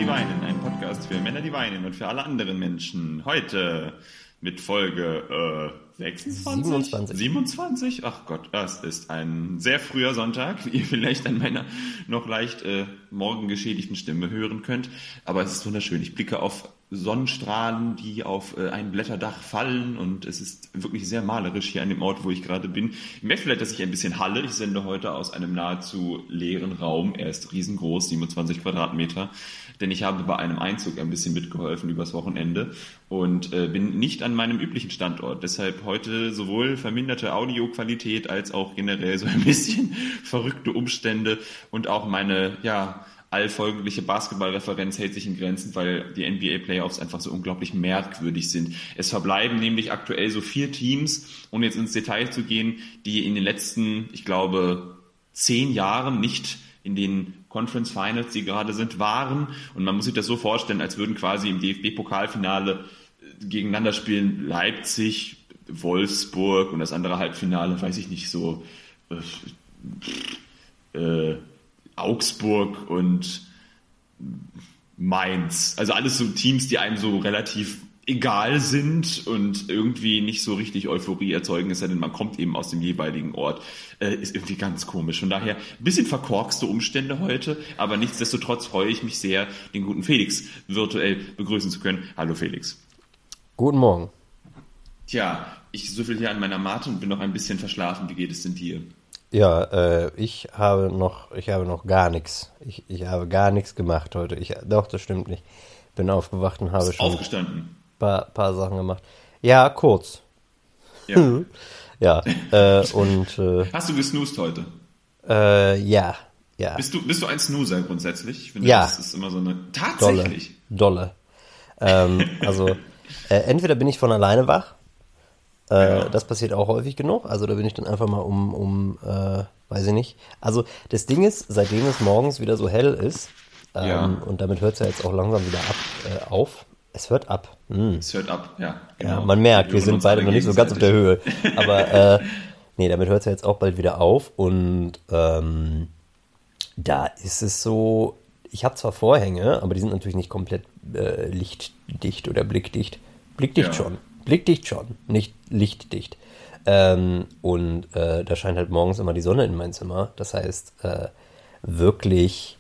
die weinen, ein Podcast für Männer, die weinen und für alle anderen Menschen. Heute mit Folge 26? 27? Ach Gott, das ist ein sehr früher Sonntag, wie ihr vielleicht an meiner noch leicht morgengeschädigten Stimme hören könnt. Aber es ist wunderschön. Ich blicke auf Sonnenstrahlen, die auf ein Blätterdach fallen, und es ist wirklich sehr malerisch hier an dem Ort, wo ich gerade bin. Ich merke vielleicht, dass ich ein bisschen halle. Ich sende heute aus einem nahezu leeren Raum. Er ist riesengroß, 27 Quadratmeter, denn ich habe bei einem Einzug ein bisschen mitgeholfen übers Wochenende und bin nicht an meinem üblichen Standort. Deshalb heute sowohl verminderte Audioqualität als auch generell so ein bisschen verrückte Umstände, und auch meine, allfolgliche Basketballreferenz hält sich in Grenzen, weil die NBA-Playoffs einfach so unglaublich merkwürdig sind. Es verbleiben nämlich aktuell so 4 Teams, ohne jetzt ins Detail zu gehen, die in den letzten, ich glaube, 10 Jahren nicht in den Conference Finals, die gerade sind, waren. Und man muss sich das so vorstellen, als würden quasi im DFB-Pokalfinale gegeneinander spielen Leipzig, Wolfsburg und das andere Halbfinale, weiß ich nicht, so Augsburg und Mainz. Also alles so Teams, die einem so relativ egal sind und irgendwie nicht so richtig Euphorie erzeugen, es sei denn, man kommt eben aus dem jeweiligen Ort. Ist irgendwie ganz komisch. Von daher ein bisschen verkorkste Umstände heute, aber nichtsdestotrotz freue ich mich sehr, den guten Felix virtuell begrüßen zu können. Hallo Felix. Guten Morgen. Tja, ich süffel hier an meiner Matte und bin noch ein bisschen verschlafen. Wie geht es denn dir? Ja, ich habe noch gar nichts. Ich habe gar nichts gemacht heute. Doch, das stimmt nicht. Bin aufgewacht und habe schon aufgestanden. Paar Sachen gemacht. Ja, kurz. Ja. Ja, und hast du gesnoost heute? Ja. Bist du ein Snoozer grundsätzlich? Ich finde, ja. Das ist immer so eine... Tatsächlich? Dolle. Also, entweder bin ich von alleine wach. Das passiert auch häufig genug. Also da bin ich dann einfach mal weiß ich nicht. Also das Ding ist, seitdem es morgens wieder so hell ist, und damit hört es ja jetzt auch langsam wieder auf. Es hört ab. Es hört ab, ja. Genau. Ja, man merkt, wir sind beide noch nicht so ganz auf der Höhe. Aber nee, damit hört es ja jetzt auch bald wieder auf. Und da ist es so, ich habe zwar Vorhänge, aber die sind natürlich nicht komplett lichtdicht oder blickdicht. Blickdicht schon, nicht lichtdicht. Und da scheint halt morgens immer die Sonne in mein Zimmer. Das heißt, wirklich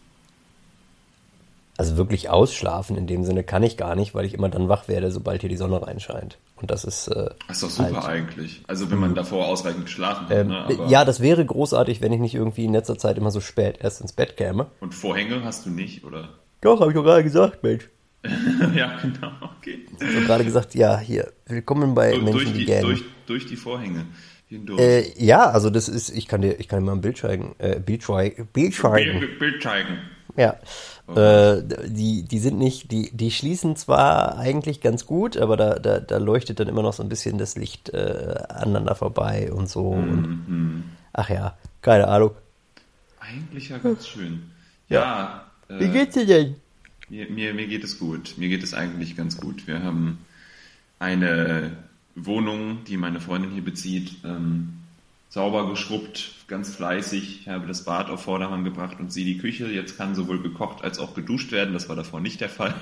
ausschlafen in dem Sinne kann ich gar nicht, weil ich immer dann wach werde, sobald hier die Sonne reinscheint. Und das ist das ist doch super halt, eigentlich. Also wenn man davor ausreichend geschlafen hat. Ne? Aber ja, das wäre großartig, wenn ich nicht irgendwie in letzter Zeit immer so spät erst ins Bett käme. Und Vorhänge hast du nicht, oder? Doch, habe ich doch gerade gesagt, Mensch. Ja, genau, okay. Ich habe gerade gesagt, ja, hier, willkommen bei Menschen, die gähnen. Durch die Vorhänge hindurch. Ja, also das ist, ich kann dir mal ein Bild zeigen. Bild zeigen. Ja, die sind nicht, die schließen zwar eigentlich ganz gut, aber da leuchtet dann immer noch so ein bisschen das Licht aneinander vorbei und so. Und, ach ja, keine Ahnung. Eigentlich ja ganz schön. Ja. Wie geht's dir denn? Mir geht es gut. Mir geht es eigentlich ganz gut. Wir haben eine Wohnung, die meine Freundin hier bezieht, sauber geschrubbt, ganz fleißig. Ich habe das Bad auf Vordermann gebracht und sie die Küche. Jetzt kann sowohl gekocht als auch geduscht werden. Das war davor nicht der Fall.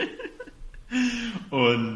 Und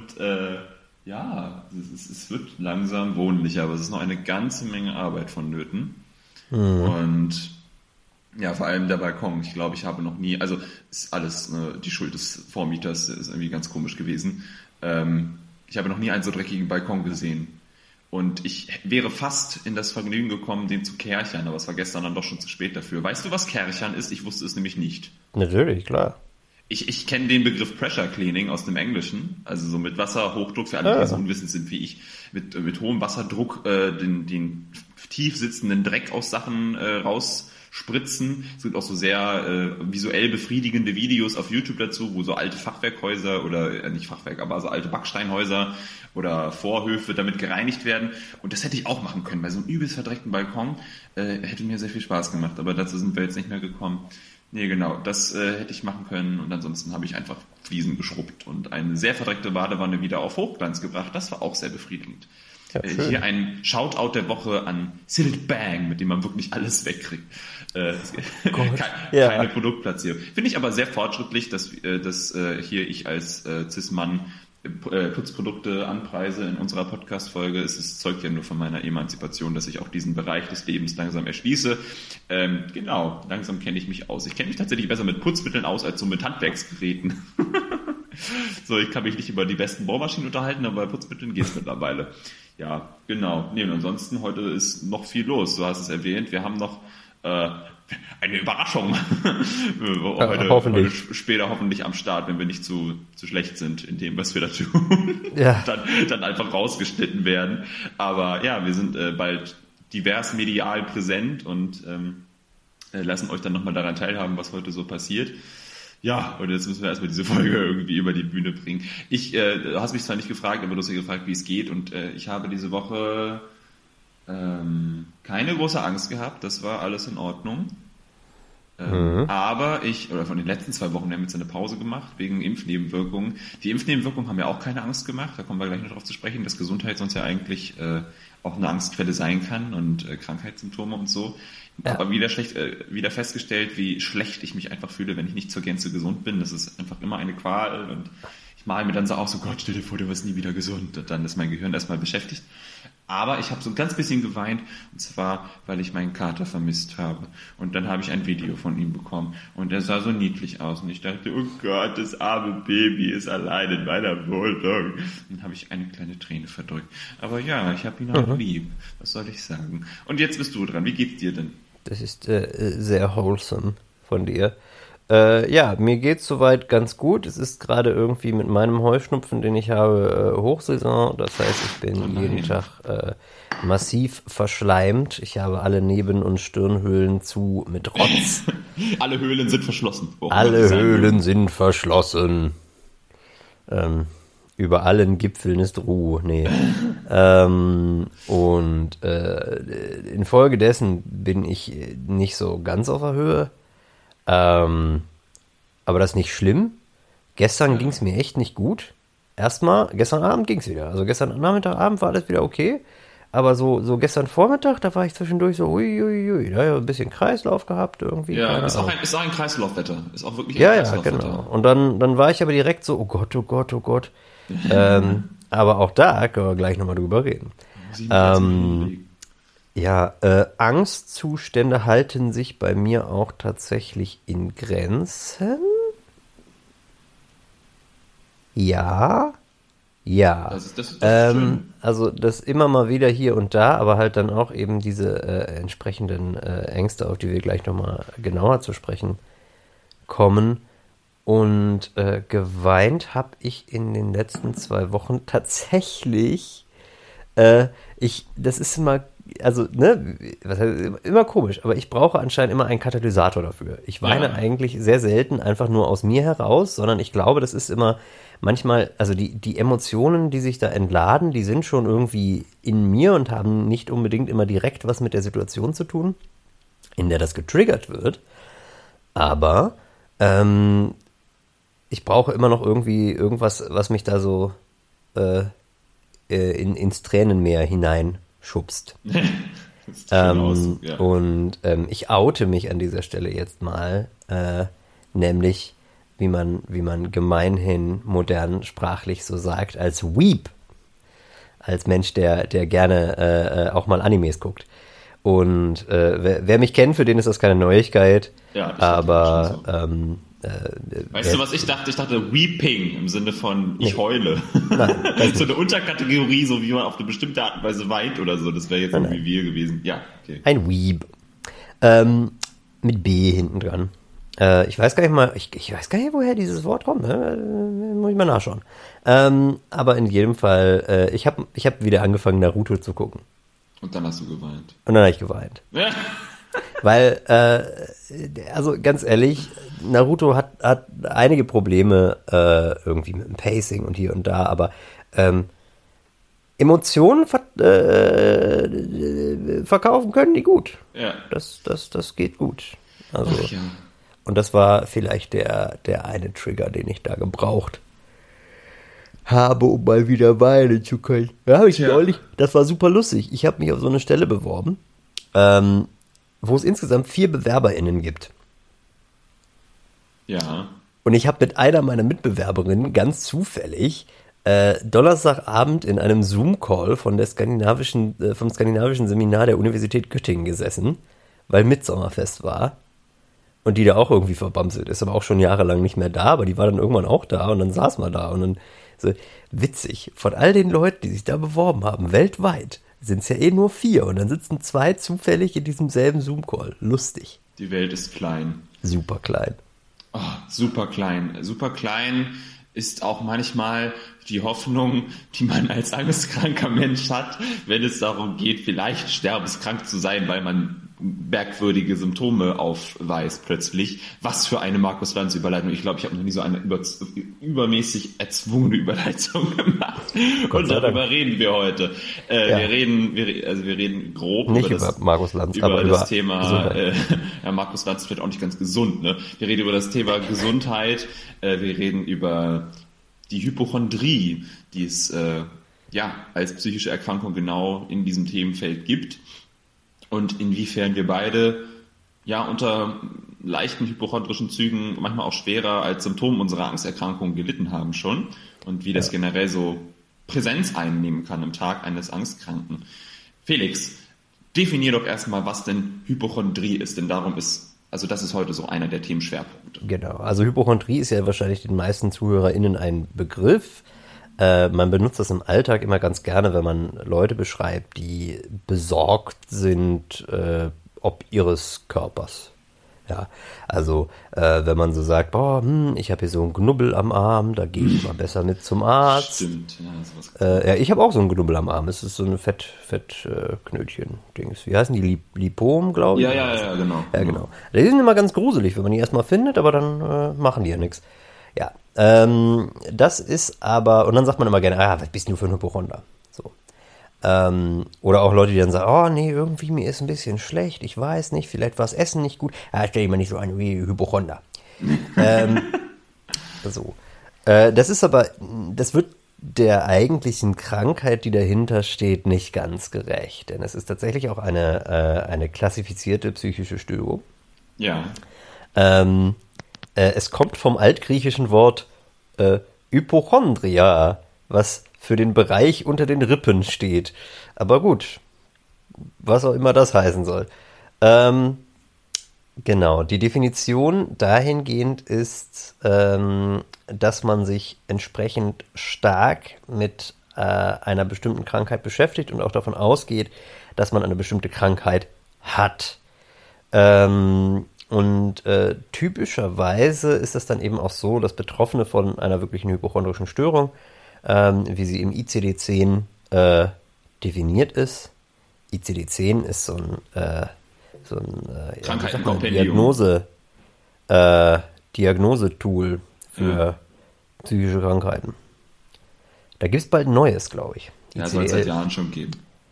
es wird langsam wohnlicher, aber es ist noch eine ganze Menge Arbeit vonnöten. Und ja, vor allem der Balkon. Ich glaube, ich habe noch nie, also ist alles die Schuld des Vormieters, ist irgendwie ganz komisch gewesen. Ich habe noch nie einen so dreckigen Balkon gesehen. Und ich wäre fast in das Vergnügen gekommen, den zu kärchern, aber es war gestern dann doch schon zu spät dafür. Weißt du, was kärchern ist? Ich wusste es nämlich nicht. Natürlich, klar. Ich kenne den Begriff Pressure Cleaning aus dem Englischen, also so mit Wasserhochdruck, für alle, die so unwissend sind wie ich, mit hohem Wasserdruck den tief sitzenden Dreck aus Sachen rausspritzen. Es gibt auch so sehr visuell befriedigende Videos auf YouTube dazu, wo so alte Fachwerkhäuser oder nicht Fachwerk, aber so alte Backsteinhäuser oder Vorhöfe damit gereinigt werden. Und das hätte ich auch machen können. Bei so einem übelst verdreckten Balkon hätte mir sehr viel Spaß gemacht, aber dazu sind wir jetzt nicht mehr gekommen. Nee, genau, das hätte ich machen können, und ansonsten habe ich einfach Fliesen geschrubbt und eine sehr verdreckte Badewanne wieder auf Hochglanz gebracht. Das war auch sehr befriedigend. Hier ein Shoutout der Woche an Silt Bang, mit dem man wirklich alles wegkriegt. Keine Produktplatzierung. Finde ich aber sehr fortschrittlich, dass hier ich als Cis-Mann Putzprodukte anpreise in unserer Podcast-Folge. Es zeugt ja nur von meiner Emanzipation, dass ich auch diesen Bereich des Lebens langsam erschließe. Genau, langsam kenne ich mich aus. Ich kenne mich tatsächlich besser mit Putzmitteln aus als so mit Handwerksgeräten. So, ich kann mich nicht über die besten Bohrmaschinen unterhalten, aber bei Putzmitteln geht's mittlerweile. Ja, genau. Nee, und ansonsten, heute ist noch viel los. Du hast es erwähnt, wir haben noch eine Überraschung. Heute später hoffentlich am Start, wenn wir nicht zu schlecht sind in dem, was wir da tun. Ja. Dann einfach rausgeschnitten werden. Aber ja, wir sind bald divers medial präsent und lassen euch dann nochmal daran teilhaben, was heute so passiert. Ja, und jetzt müssen wir erstmal diese Folge irgendwie über die Bühne bringen. Du hast mich zwar nicht gefragt, aber du hast ja gefragt, wie es geht. Und ich habe diese Woche keine große Angst gehabt. Das war alles in Ordnung. Aber von den letzten 2 Wochen, wir haben jetzt eine Pause gemacht wegen Impfnebenwirkungen. Die Impfnebenwirkungen haben mir auch keine Angst gemacht. Da kommen wir gleich noch drauf zu sprechen, dass Gesundheit sonst ja eigentlich auch eine Angstquelle sein kann und Krankheitssymptome und so. Ja. Aber wieder festgestellt, wie schlecht ich mich einfach fühle, wenn ich nicht zur Gänze gesund bin. Das ist einfach immer eine Qual und ich male mir dann so aus, so Gott, stell dir vor, du wirst nie wieder gesund. Und dann ist mein Gehirn erstmal beschäftigt. Aber ich habe so ein ganz bisschen geweint, und zwar, weil ich meinen Kater vermisst habe. Und dann habe ich ein Video von ihm bekommen und er sah so niedlich aus und ich dachte, oh Gott, das arme Baby ist allein in meiner Wohnung. Dann habe ich eine kleine Träne verdrückt. Aber ja, ich habe ihn auch lieb. Was soll ich sagen? Und jetzt bist du dran. Wie geht's dir denn? Das ist sehr wholesome von dir. Ja, mir geht's soweit ganz gut. Es ist gerade irgendwie mit meinem Heuschnupfen, den ich habe, Hochsaison. Das heißt, ich bin jeden Tag massiv verschleimt. Ich habe alle Neben- und Stirnhöhlen zu mit Rotz. Alle Höhlen sind verschlossen. Alle Höhlen sind verschlossen. Über allen Gipfeln ist Ruhe. Nee. Und infolgedessen bin ich nicht so ganz auf der Höhe. Aber das ist nicht schlimm. Gestern ging es mir echt nicht gut. Gestern Abend ging es wieder. Also gestern Nachmittagabend war alles wieder okay. Aber so gestern Vormittag, da war ich zwischendurch so, uiuiui, da ein bisschen Kreislauf gehabt irgendwie. Ja, ist auch ein Kreislaufwetter. Ist auch wirklich ein Kreislaufwetter. Ja, genau. Und dann war ich aber direkt so, oh Gott, oh Gott, oh Gott. Aber auch da können wir gleich nochmal drüber reden. Angstzustände halten sich bei mir auch tatsächlich in Grenzen. Ja. Das ist schön. Also das immer mal wieder hier und da, aber halt dann auch eben diese entsprechenden Ängste, auf die wir gleich nochmal genauer zu sprechen kommen. Und geweint habe ich in den letzten 2 Wochen tatsächlich. Das ist immer, also, ne, was heißt, immer komisch, aber ich brauche anscheinend immer einen Katalysator dafür. Ich weine eigentlich sehr selten einfach nur aus mir heraus, sondern ich glaube, das ist immer manchmal, also die Emotionen, die sich da entladen, die sind schon irgendwie in mir und haben nicht unbedingt immer direkt was mit der Situation zu tun, in der das getriggert wird. Aber ich brauche immer noch irgendwie irgendwas, was mich da so ins Tränenmeer hineinschubst. Und ich oute mich an dieser Stelle jetzt mal, nämlich, wie man gemeinhin modern sprachlich so sagt, als Weeb. Als Mensch, der gerne auch mal Animes guckt. Und wer mich kennt, für den ist das keine Neuigkeit. Ja, aber weißt du, was ich dachte? Ich dachte Weeping im Sinne von ich heule. Nein, so eine Unterkategorie, so wie man auf eine bestimmte Art und Weise weint oder so. Das wäre jetzt irgendwie wir gewesen. Ja, okay. Ein Weeb. Mit B hinten dran. Ich weiß gar nicht mal, ich weiß gar nicht, woher dieses Wort kommt. Ne? Muss ich mal nachschauen. Aber in jedem Fall, ich hab wieder angefangen, Naruto zu gucken. Und dann hast du geweint. Und dann habe ich geweint. Ja. Weil, also ganz ehrlich, Naruto hat einige Probleme irgendwie mit dem Pacing und hier und da, aber Emotionen verkaufen können die gut. Ja. Das geht gut. Also, ja. Und das war vielleicht der eine Trigger, den ich da gebraucht habe, um mal wieder weinen zu können. Ja, habe ich neulich. Das war super lustig. Ich habe mich auf so eine Stelle beworben, wo es insgesamt 4 BewerberInnen gibt. Ja. Und ich habe mit einer meiner Mitbewerberinnen ganz zufällig Donnerstagabend in einem Zoom-Call vom skandinavischen Seminar der Universität Göttingen gesessen, weil Mitsommerfest war. Und die da auch irgendwie verbamselt ist, aber auch schon jahrelang nicht mehr da, aber die war dann irgendwann auch da und dann saß man da und dann so witzig. Von all den Leuten, die sich da beworben haben, weltweit, sind es ja eh nur 4 und dann sitzen 2 zufällig in diesem selben Zoom-Call. Lustig. Die Welt ist klein. Super klein. Oh, super klein. Super klein ist auch manchmal die Hoffnung, die man als angestkranker Mensch hat, wenn es darum geht, vielleicht sterbenskrank zu sein, weil man merkwürdige Symptome aufweist plötzlich. Was für eine Markus Lanz-Überleitung. Ich glaube, ich habe noch nie so eine übermäßig erzwungene Überleitung gemacht. Und darüber reden wir heute. Wir reden grob nicht über Markus Lanz, aber über das Thema Markus Lanz ist vielleicht auch nicht ganz gesund. Ne? Wir reden über das Thema Gesundheit. Wir reden über die Hypochondrie, die es als psychische Erkrankung genau in diesem Themenfeld gibt. Und inwiefern wir beide unter leichten hypochondrischen Zügen, manchmal auch schwerer als Symptom unserer Angsterkrankung gelitten haben schon und wie das generell so Präsenz einnehmen kann im Tag eines Angstkranken. Felix, definier doch erstmal, was denn Hypochondrie ist, denn das ist heute so einer der Themenschwerpunkte. Genau, also Hypochondrie ist ja wahrscheinlich den meisten ZuhörerInnen ein Begriff. Man benutzt das im Alltag immer ganz gerne, wenn man Leute beschreibt, die besorgt sind, ob ihres Körpers. Ja, also wenn man so sagt, ich habe hier so einen Knubbel am Arm, da gehe ich mal besser mit zum Arzt. Stimmt, ja. Ich habe auch so einen Knubbel am Arm. Es ist so eine Fettknötchen-Dings. Wie heißen die? Lipom, glaube ich? Ja, genau. Ja, genau. Die sind immer ganz gruselig, wenn man die erstmal findet, aber dann machen die ja nichts. Ja, das ist aber, und dann sagt man immer gerne, was bist du für ein Hypochonder? So. Oder auch Leute, die dann sagen, nee, irgendwie mir ist ein bisschen schlecht, ich weiß nicht, vielleicht war das Essen nicht gut. Stell dich mal nicht so an wie Hypochonder. So. Das wird der eigentlichen Krankheit, die dahinter steht, nicht ganz gerecht. Denn es ist tatsächlich auch eine klassifizierte psychische Störung. Ja. Es kommt vom altgriechischen Wort Hypochondria, was für den Bereich unter den Rippen steht. Aber gut, was auch immer das heißen soll. Genau, die Definition dahingehend ist, dass man sich entsprechend stark mit einer bestimmten Krankheit beschäftigt und auch davon ausgeht, dass man eine bestimmte Krankheit hat. Und typischerweise ist es dann eben auch so, dass Betroffene von einer wirklichen hypochondrischen Störung, wie sie im ICD-10 definiert ist, ICD-10 ist so ein Diagnose-Tool für psychische Krankheiten. Da gibt es bald ein neues, glaube ich. Ja, soll es seit Jahren schon geben.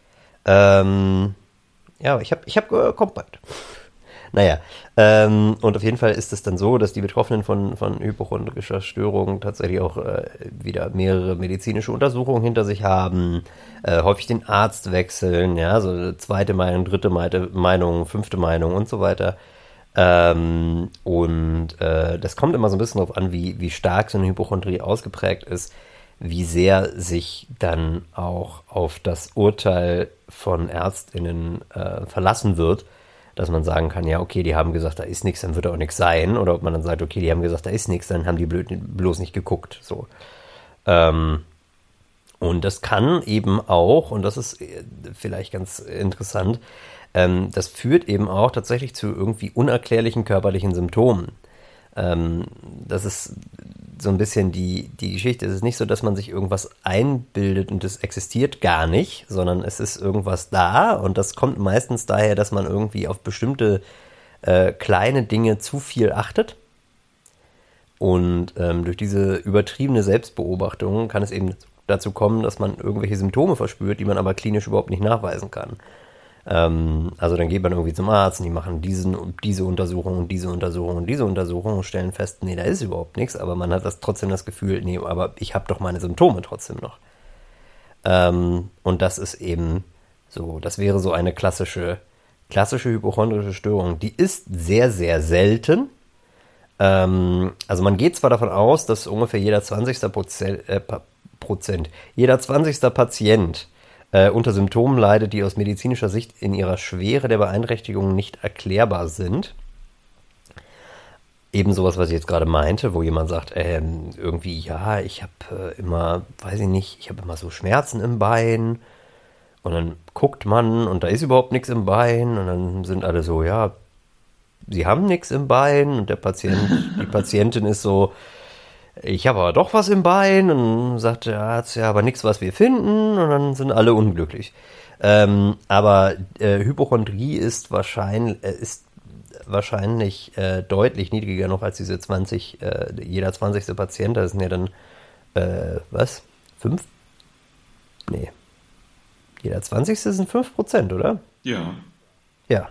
Ich hab kommt bald. Naja, und auf jeden Fall ist es dann so, dass die Betroffenen von hypochondrischer Störung tatsächlich auch wieder mehrere medizinische Untersuchungen hinter sich haben, häufig den Arzt wechseln, ja, so zweite Meinung, dritte Meinung, fünfte Meinung und so weiter. Das kommt immer so ein bisschen darauf an, wie stark so eine Hypochondrie ausgeprägt ist, wie sehr sich dann auch auf das Urteil von ÄrztInnen verlassen wird, dass man sagen kann, ja, okay, die haben gesagt, da ist nichts, dann wird auch nichts sein. Oder ob man dann sagt, okay, die haben gesagt, da ist nichts, dann haben die bloß nicht geguckt. So. Und das kann eben auch, und das ist vielleicht ganz interessant, das führt eben auch tatsächlich zu irgendwie unerklärlichen körperlichen Symptomen. Das ist so ein bisschen die Geschichte. Es ist nicht so, dass man sich irgendwas einbildet und es existiert gar nicht, sondern es ist irgendwas da und das kommt meistens daher, dass man irgendwie auf bestimmte kleine Dinge zu viel achtet. Und durch diese übertriebene Selbstbeobachtung kann es eben dazu kommen, dass man irgendwelche Symptome verspürt, die man aber klinisch überhaupt nicht nachweisen kann. Also dann geht man irgendwie zum Arzt und die machen diese Untersuchung und diese Untersuchung und diese Untersuchung und stellen fest, nee, da ist überhaupt nichts, aber man hat trotzdem das Gefühl, nee, aber ich habe doch meine Symptome trotzdem noch. Und das ist eben so, das wäre so eine klassische hypochondrische Störung. Die ist sehr, sehr selten. Also man geht zwar davon aus, dass ungefähr jeder 20. Patient unter Symptomen leidet, die aus medizinischer Sicht in ihrer Schwere der Beeinträchtigung nicht erklärbar sind. Eben sowas, was ich jetzt gerade meinte, wo jemand sagt, irgendwie, ja, ich habe immer, weiß ich nicht, ich habe immer so Schmerzen im Bein. Und dann guckt man und da ist überhaupt nichts im Bein. Und dann sind alle so, ja, sie haben nichts im Bein. Und die Patientin ist so, ich habe aber doch was im Bein. Und dann sagt der Arzt, ja, aber nichts, was wir finden. Und dann sind alle unglücklich. Aber Hypochondrie ist wahrscheinlich deutlich niedriger noch als diese 20, jeder 20. Patient. Das sind ja dann, 5? Nee. Jeder 20. sind 5%, oder? Ja. Ja.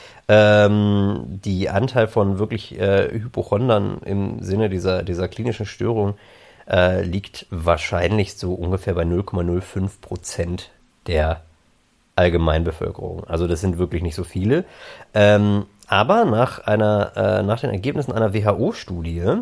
Die Anteil von wirklich Hypochondern im Sinne dieser klinischen Störung liegt wahrscheinlich so ungefähr bei 0,05% der Allgemeinbevölkerung. Also das sind wirklich nicht so viele. Aber nach den Ergebnissen einer WHO-Studie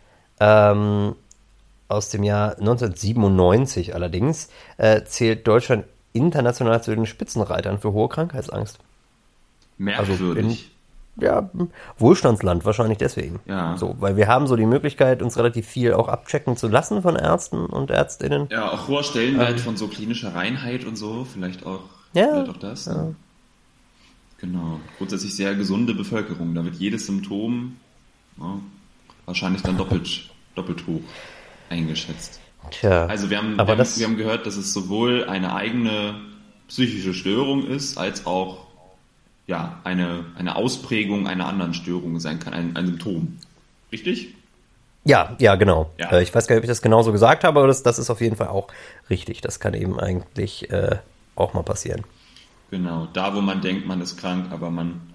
aus dem Jahr 1997 allerdings zählt Deutschland international zu den Spitzenreitern für hohe Krankheitsangst. Merkwürdig. Also Wohlstandsland wahrscheinlich deswegen. Ja. So, weil wir haben so die Möglichkeit, uns relativ viel auch abchecken zu lassen von Ärzten und Ärztinnen. Ja, auch hoher Stellenwert von so klinischer Reinheit und so, vielleicht auch das. Ja. Ne? Genau. Grundsätzlich sehr gesunde Bevölkerung. Da wird jedes Symptom wahrscheinlich dann doppelt hoch eingeschätzt. Tja, also wir haben gehört, dass es sowohl eine eigene psychische Störung ist, als auch eine Ausprägung einer anderen Störung sein kann, ein Symptom. Richtig? Ja, genau. Ja. Ich weiß gar nicht, ob ich das genauso gesagt habe, aber das ist auf jeden Fall auch richtig. Das kann eben eigentlich auch mal passieren. Genau, da wo man denkt, man ist krank, aber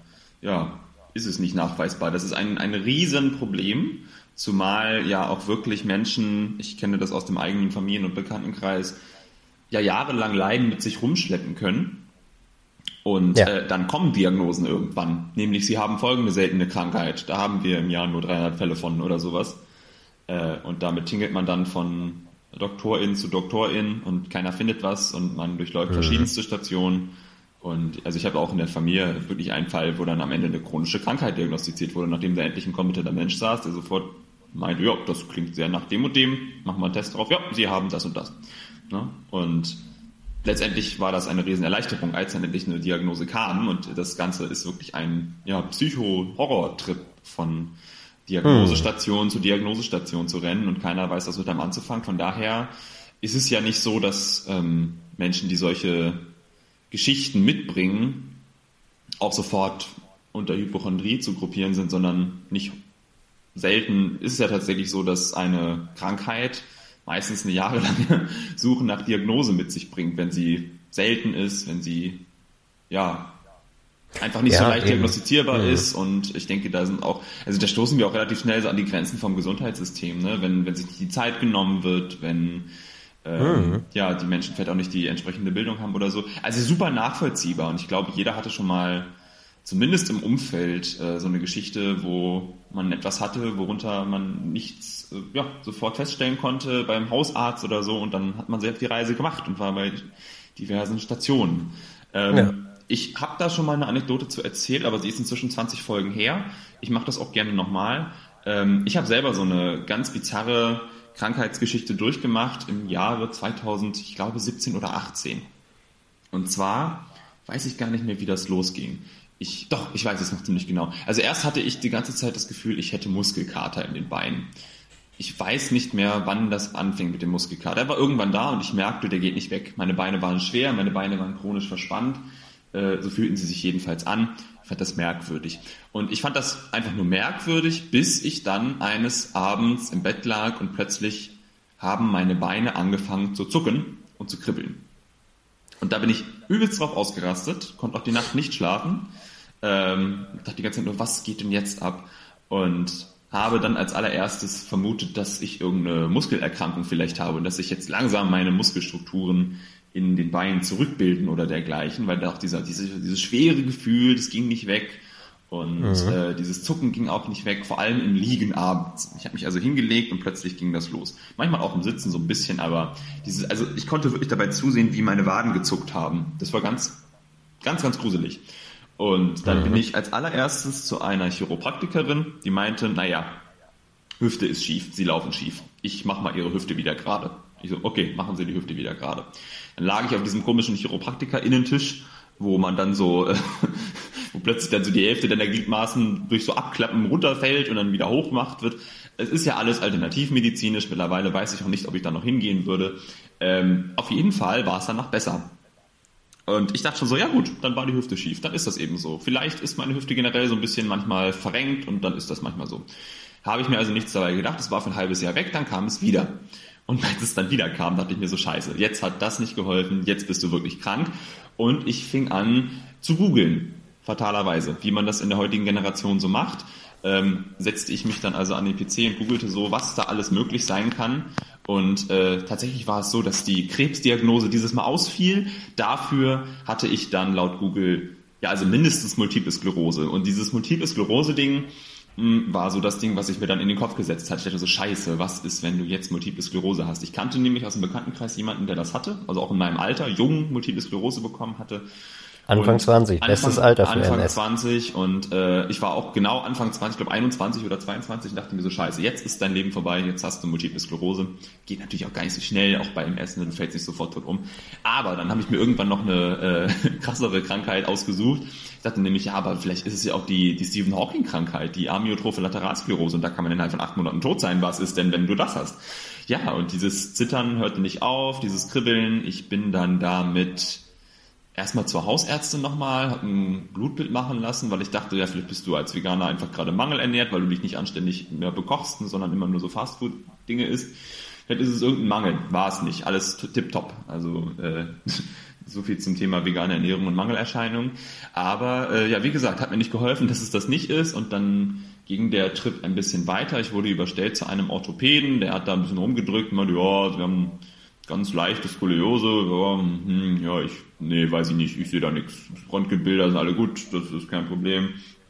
ist es nicht nachweisbar. Das ist ein Riesenproblem. Zumal ja auch wirklich Menschen, ich kenne das aus dem eigenen Familien- und Bekanntenkreis, jahrelang Leiden mit sich rumschleppen können. Und dann kommen Diagnosen irgendwann. Nämlich, sie haben folgende seltene Krankheit. Da haben wir im Jahr nur 300 Fälle von oder sowas. Und damit tingelt man dann von Doktorin zu Doktorin und keiner findet was und man durchläuft verschiedenste Stationen. Und also ich habe auch in der Familie wirklich einen Fall, wo dann am Ende eine chronische Krankheit diagnostiziert wurde, nachdem da endlich ein kompetenter Mensch saß, der sofort meinte, ja, das klingt sehr nach dem und dem, machen wir einen Test drauf, ja, Sie haben das und das. Ne? Und letztendlich war das eine Riesenerleichterung, als dann endlich eine Diagnose kam und das Ganze ist wirklich ein Psycho-Horror-Trip von Diagnosestation zu Diagnosestation zu rennen und keiner weiß, was mit einem anzufangen. Von daher ist es ja nicht so, dass Menschen, die solche Geschichten mitbringen, auch sofort unter Hypochondrie zu gruppieren sind, sondern nicht selten ist es ja tatsächlich so, dass eine Krankheit meistens eine jahrelange Suche nach Diagnose mit sich bringt, wenn sie selten ist, wenn sie einfach nicht so leicht diagnostizierbar ist. Und ich denke, da stoßen wir auch relativ schnell so an die Grenzen vom Gesundheitssystem, ne? Wenn sich nicht die Zeit genommen wird, wenn die Menschen vielleicht auch nicht die entsprechende Bildung haben oder so. Also super nachvollziehbar und ich glaube, jeder hatte schon mal zumindest im Umfeld so eine Geschichte, wo man etwas hatte, worunter man nichts sofort feststellen konnte beim Hausarzt oder so und dann hat man selbst die Reise gemacht und war bei diversen Stationen. Ich habe da schon mal eine Anekdote zu erzählt, aber sie ist inzwischen 20 Folgen her. Ich mache das auch gerne nochmal. Ich habe selber so eine ganz bizarre Krankheitsgeschichte durchgemacht im Jahre 2017 oder 18. Und zwar weiß ich gar nicht mehr, wie das losging. Ich weiß es noch ziemlich genau. Also erst hatte ich die ganze Zeit das Gefühl, ich hätte Muskelkater in den Beinen. Ich weiß nicht mehr, wann das anfing mit dem Muskelkater. Er war irgendwann da und ich merkte, der geht nicht weg. Meine Beine waren schwer, meine Beine waren chronisch verspannt. So fühlten sie sich jedenfalls an. Ich fand das merkwürdig. Und ich fand das einfach nur merkwürdig, bis ich dann eines Abends im Bett lag und plötzlich haben meine Beine angefangen zu zucken und zu kribbeln. Und da bin ich übelst drauf ausgerastet, konnte auch die Nacht nicht schlafen. Dachte die ganze Zeit nur, was geht denn jetzt ab? Und habe dann als allererstes vermutet, dass ich irgendeine Muskelerkrankung vielleicht habe und dass sich jetzt langsam meine Muskelstrukturen in den Beinen zurückbilden oder dergleichen, weil da auch dieses schwere Gefühl, das ging nicht weg und dieses Zucken ging auch nicht weg, vor allem im Liegen abends. Ich habe mich also hingelegt und plötzlich ging das los. Manchmal auch im Sitzen so ein bisschen, aber ich konnte wirklich dabei zusehen, wie meine Waden gezuckt haben. Das war ganz, ganz, ganz gruselig. Und dann bin ich als allererstes zu einer Chiropraktikerin, die meinte, naja, Hüfte ist schief, Sie laufen schief. Ich mache mal Ihre Hüfte wieder gerade. Ich so, okay, machen Sie die Hüfte wieder gerade. Dann lag ich auf diesem komischen Chiropraktiker-Innentisch, wo man dann so, wo plötzlich dann so die Hälfte deiner Gliedmaßen durch so Abklappen runterfällt und dann wieder hochgemacht wird. Es ist ja alles alternativmedizinisch. Mittlerweile weiß ich auch nicht, ob ich da noch hingehen würde. Auf jeden Fall war es danach besser. Und ich dachte schon so, ja gut, dann war die Hüfte schief, dann ist das eben so. Vielleicht ist meine Hüfte generell so ein bisschen manchmal verrenkt und dann ist das manchmal so. Habe ich mir also nichts dabei gedacht, es war für ein halbes Jahr weg, dann kam es wieder. Und als es dann wieder kam, dachte ich mir so, scheiße, jetzt hat das nicht geholfen, jetzt bist du wirklich krank. Und ich fing an zu googeln, fatalerweise, wie man das in der heutigen Generation so macht. Setzte ich mich dann also an den PC und googelte so, was da alles möglich sein kann. Und tatsächlich war es so, dass die Krebsdiagnose dieses Mal ausfiel. Dafür hatte ich dann laut Google ja also mindestens Multiple Sklerose. Und dieses Multiple Sklerose-Ding war so das Ding, was ich mir dann in den Kopf gesetzt hatte. Ich dachte so, scheiße, was ist, wenn du jetzt Multiple Sklerose hast? Ich kannte nämlich aus dem Bekanntenkreis jemanden, der das hatte, also auch in meinem Alter, jung Multiple Sklerose bekommen hatte. Anfang 20, bestes Alter für Anfang MS. 20 und ich war auch genau Anfang 20, ich glaube 21 oder 22 und dachte mir so, scheiße, jetzt ist dein Leben vorbei, jetzt hast du Multiple Sklerose. Geht natürlich auch gar nicht so schnell, auch bei MS, du fällst nicht sofort tot um. Aber dann habe ich mir irgendwann noch eine krassere Krankheit ausgesucht. Ich dachte nämlich, ja, aber vielleicht ist es ja auch die Stephen Hawking-Krankheit, die amyotrophe Lateralsklerose und da kann man innerhalb von 8 Monaten tot sein. Was ist denn, wenn du das hast? Ja, und dieses Zittern hörte nicht auf, dieses Kribbeln. Ich bin dann damit erstmal zur Hausärztin nochmal, habe ein Blutbild machen lassen, weil ich dachte, ja, vielleicht bist du als Veganer einfach gerade mangelernährt, weil du dich nicht anständig mehr bekochst, sondern immer nur so Fastfood-Dinge isst. Vielleicht ist es irgendein Mangel. War es nicht. Alles tipptopp. Also so viel zum Thema vegane Ernährung und Mangelerscheinungen. Aber ja, wie gesagt, hat mir nicht geholfen, dass es das nicht ist. Und dann ging der Trip ein bisschen weiter. Ich wurde überstellt zu einem Orthopäden. Der hat da ein bisschen rumgedrückt und meinte, ja, wir haben ganz leichte Skoliose. Ja, nee, weiß ich nicht. Ich sehe da nichts. Röntgenbilder sind alle gut. Das ist kein Problem.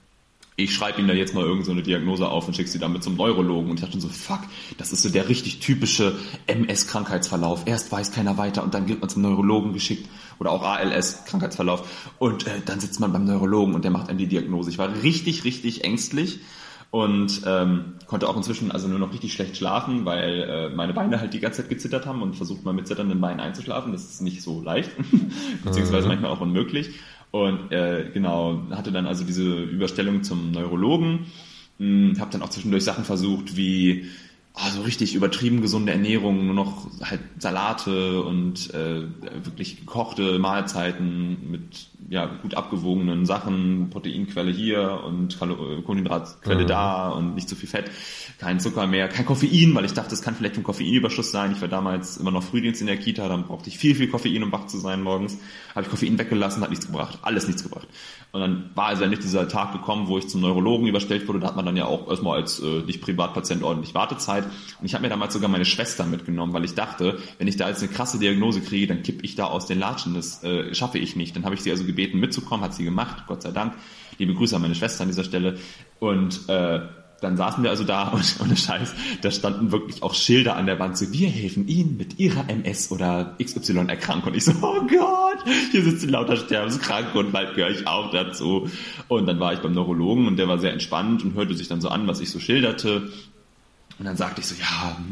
Ich schreibe ihm da jetzt mal irgend so eine Diagnose auf und schicke sie damit zum Neurologen. Und ich dachte so, fuck, das ist so der richtig typische MS-Krankheitsverlauf. Erst weiß keiner weiter und dann wird man zum Neurologen geschickt. Oder auch ALS-Krankheitsverlauf. Und dann sitzt man beim Neurologen und der macht einem die Diagnose. Ich war richtig, richtig ängstlich und konnte auch inzwischen also nur noch richtig schlecht schlafen, weil meine Beine halt die ganze Zeit gezittert haben und versucht mal mit zitternden Beinen einzuschlafen. Das ist nicht so leicht, beziehungsweise manchmal auch unmöglich. Und genau, hatte dann also diese Überstellung zum Neurologen, habe dann auch zwischendurch Sachen versucht wie so richtig übertrieben gesunde Ernährung, nur noch halt Salate und wirklich gekochte Mahlzeiten mit ja gut abgewogenen Sachen, Proteinquelle hier und Kohlenhydratquelle da und nicht zu viel Fett, kein Zucker mehr, kein Koffein, weil ich dachte, es kann vielleicht ein Koffeinüberschuss sein. Ich war damals immer noch Frühdienst in der Kita, dann brauchte ich viel Koffein, um wach zu sein morgens. Habe ich Koffein weggelassen, hat nichts gebracht, alles nichts gebracht. Und dann war also endlich dieser Tag gekommen, wo ich zum Neurologen überstellt wurde. Da hat man dann ja auch erstmal als nicht Privatpatient ordentlich Wartezeit. Und ich habe mir damals sogar meine Schwester mitgenommen, weil ich dachte, wenn ich da jetzt eine krasse Diagnose kriege, dann kipp ich da aus den Latschen. Das schaffe ich nicht. Dann habe ich sie also gebeten mitzukommen, hat sie gemacht, Gott sei Dank. Liebe Grüße an meine Schwester an dieser Stelle. Und dann saßen wir also da und ohne Scheiß, da standen wirklich auch Schilder an der Wand, so, wir helfen Ihnen mit Ihrer MS oder XY-Erkrankung. Und ich so, oh Gott, hier sitzen lauter Sterbenskranke und bald gehöre ich auch dazu. Und dann war ich beim Neurologen und der war sehr entspannt und hörte sich dann so an, was ich so schilderte. Und dann sagte ich so,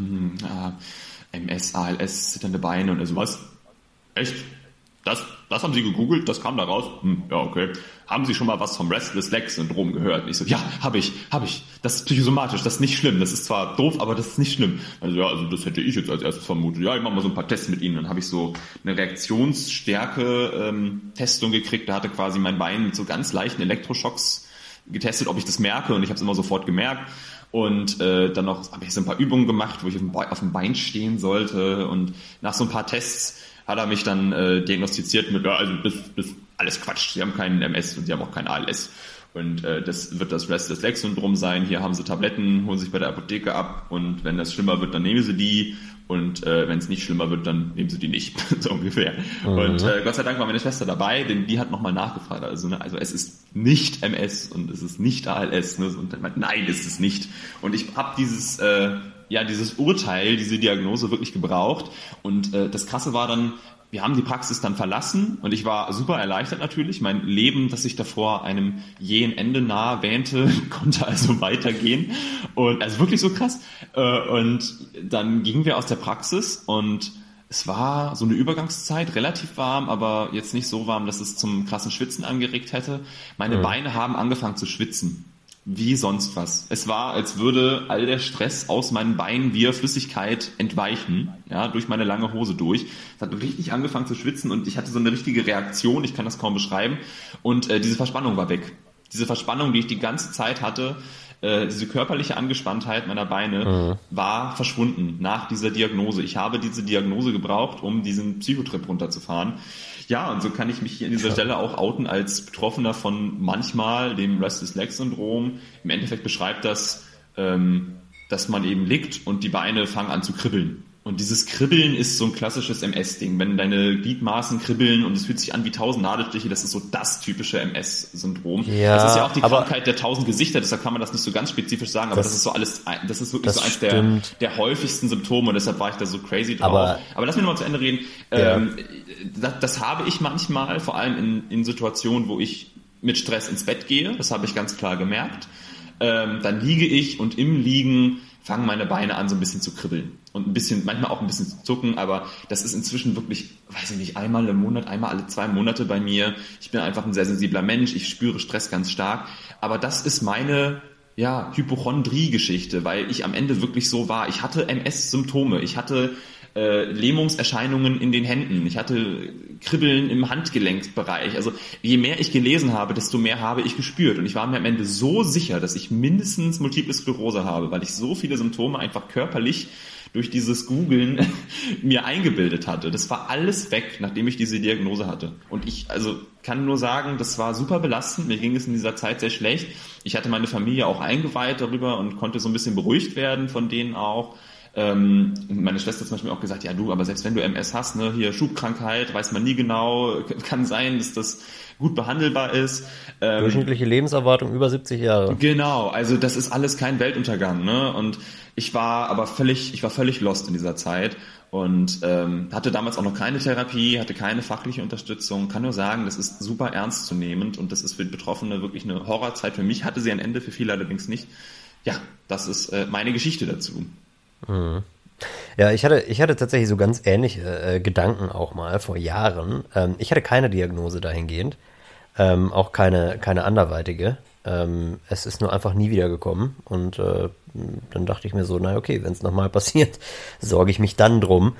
ja, MS, ALS, zitternde Beine und er so, was? Echt? Das haben Sie gegoogelt, das kam da raus? Ja, okay. Haben Sie schon mal was vom Restless Leg Syndrom gehört? Und ich so, ja, habe ich. Das ist psychosomatisch, das ist nicht schlimm. Das ist zwar doof, aber das ist nicht schlimm. Also ja, also das hätte ich jetzt als erstes vermutet. Ja, ich mache mal so ein paar Tests mit Ihnen. Dann habe ich so eine Reaktionsstärke-Testung gekriegt. Da hatte quasi mein Bein mit so ganz leichten Elektroschocks getestet, ob ich das merke. Und ich habe es immer sofort gemerkt. Und dann noch habe ich so ein paar Übungen gemacht, wo ich auf dem Bein stehen sollte. Und nach so ein paar Tests hat er mich dann diagnostiziert mit, ja, also bis alles Quatsch, Sie haben keinen MS und Sie haben auch kein ALS. Und das wird das Restless-Leg-Syndrom sein. Hier haben Sie Tabletten, holen sich bei der Apotheke ab und wenn das schlimmer wird, dann nehmen Sie die. Und wenn es nicht schlimmer wird, dann nehmen Sie die nicht, so ungefähr. Mhm. Und Gott sei Dank war meine Schwester dabei, denn die hat nochmal nachgefragt. Also es ist nicht MS und es ist nicht ALS. Ne? Und dann meint, nein, ist es nicht. Und ich habe dieses Urteil, diese Diagnose wirklich gebraucht. Und das Krasse war dann, wir haben die Praxis dann verlassen und ich war super erleichtert natürlich. Mein Leben, das sich davor einem jähen Ende nahe wähnte, konnte also weitergehen. Und also wirklich so krass. Und dann gingen wir aus der Praxis und es war so eine Übergangszeit, relativ warm, aber jetzt nicht so warm, dass es zum krassen Schwitzen angeregt hätte. Meine Beine haben angefangen zu schwitzen. Wie sonst was. Es war, als würde all der Stress aus meinen Beinen via Flüssigkeit entweichen, ja, durch meine lange Hose durch. Es hat richtig angefangen zu schwitzen und ich hatte so eine richtige Reaktion, ich kann das kaum beschreiben. Und diese Verspannung war weg. Diese Verspannung, die ich die ganze Zeit hatte, diese körperliche Angespanntheit meiner Beine war verschwunden nach dieser Diagnose. Ich habe diese Diagnose gebraucht, um diesen Psychotrip runterzufahren. Ja, und so kann ich mich hier an dieser Stelle auch outen als Betroffener von manchmal dem Restless-Leg-Syndrom. Im Endeffekt beschreibt das, dass man eben liegt und die Beine fangen an zu kribbeln. Und dieses Kribbeln ist so ein klassisches MS-Ding. Wenn deine Gliedmaßen kribbeln und es fühlt sich an wie 1000 Nadelstiche, das ist so das typische MS-Syndrom. Ja, das ist ja auch die Krankheit der 1000 Gesichter, deshalb kann man das nicht so ganz spezifisch sagen, aber das ist so alles, das ist wirklich so eins der häufigsten Symptome und deshalb war ich da so crazy drauf. Aber lass mich nochmal zu Ende reden. Ja. Das habe ich manchmal, vor allem in Situationen, wo ich mit Stress ins Bett gehe, das habe ich ganz klar gemerkt. Dann liege ich und im Liegen fangen meine Beine an so ein bisschen zu kribbeln und manchmal auch ein bisschen zu zucken, aber das ist inzwischen wirklich, weiß ich nicht, einmal im Monat, einmal alle 2 Monate bei mir. Ich bin einfach ein sehr sensibler Mensch, ich spüre Stress ganz stark, aber das ist meine Hypochondrie-Geschichte, weil ich am Ende wirklich so war. Ich hatte MS-Symptome, ich hatte Lähmungserscheinungen in den Händen. Ich hatte Kribbeln im Handgelenksbereich. Also je mehr ich gelesen habe, desto mehr habe ich gespürt. Und ich war mir am Ende so sicher, dass ich mindestens Multiple Sklerose habe, weil ich so viele Symptome einfach körperlich durch dieses Googlen mir eingebildet hatte. Das war alles weg, nachdem ich diese Diagnose hatte. Und ich kann nur sagen, das war super belastend. Mir ging es in dieser Zeit sehr schlecht. Ich hatte meine Familie auch eingeweiht darüber und konnte so ein bisschen beruhigt werden von denen auch. Meine Schwester zum Beispiel auch gesagt, ja du, aber selbst wenn du MS hast, ne, hier Schubkrankheit, weiß man nie genau, kann sein, dass das gut behandelbar ist. Durchschnittliche Lebenserwartung über 70 Jahre. Genau, also das ist alles kein Weltuntergang, ne? Und ich war völlig lost in dieser Zeit und hatte damals auch noch keine Therapie, hatte keine fachliche Unterstützung. Kann nur sagen, das ist super ernstzunehmend und das ist für Betroffene wirklich eine Horrorzeit. Für mich hatte sie ein Ende, für viele allerdings nicht. Ja, das ist meine Geschichte dazu. Mhm. Ja, ich hatte tatsächlich so ganz ähnliche Gedanken auch mal vor Jahren. Ich hatte keine Diagnose dahingehend, auch keine anderweitige. Es ist nur einfach nie wieder gekommen und dann dachte ich mir so, na okay, wenn es nochmal passiert, sorge ich mich dann drum.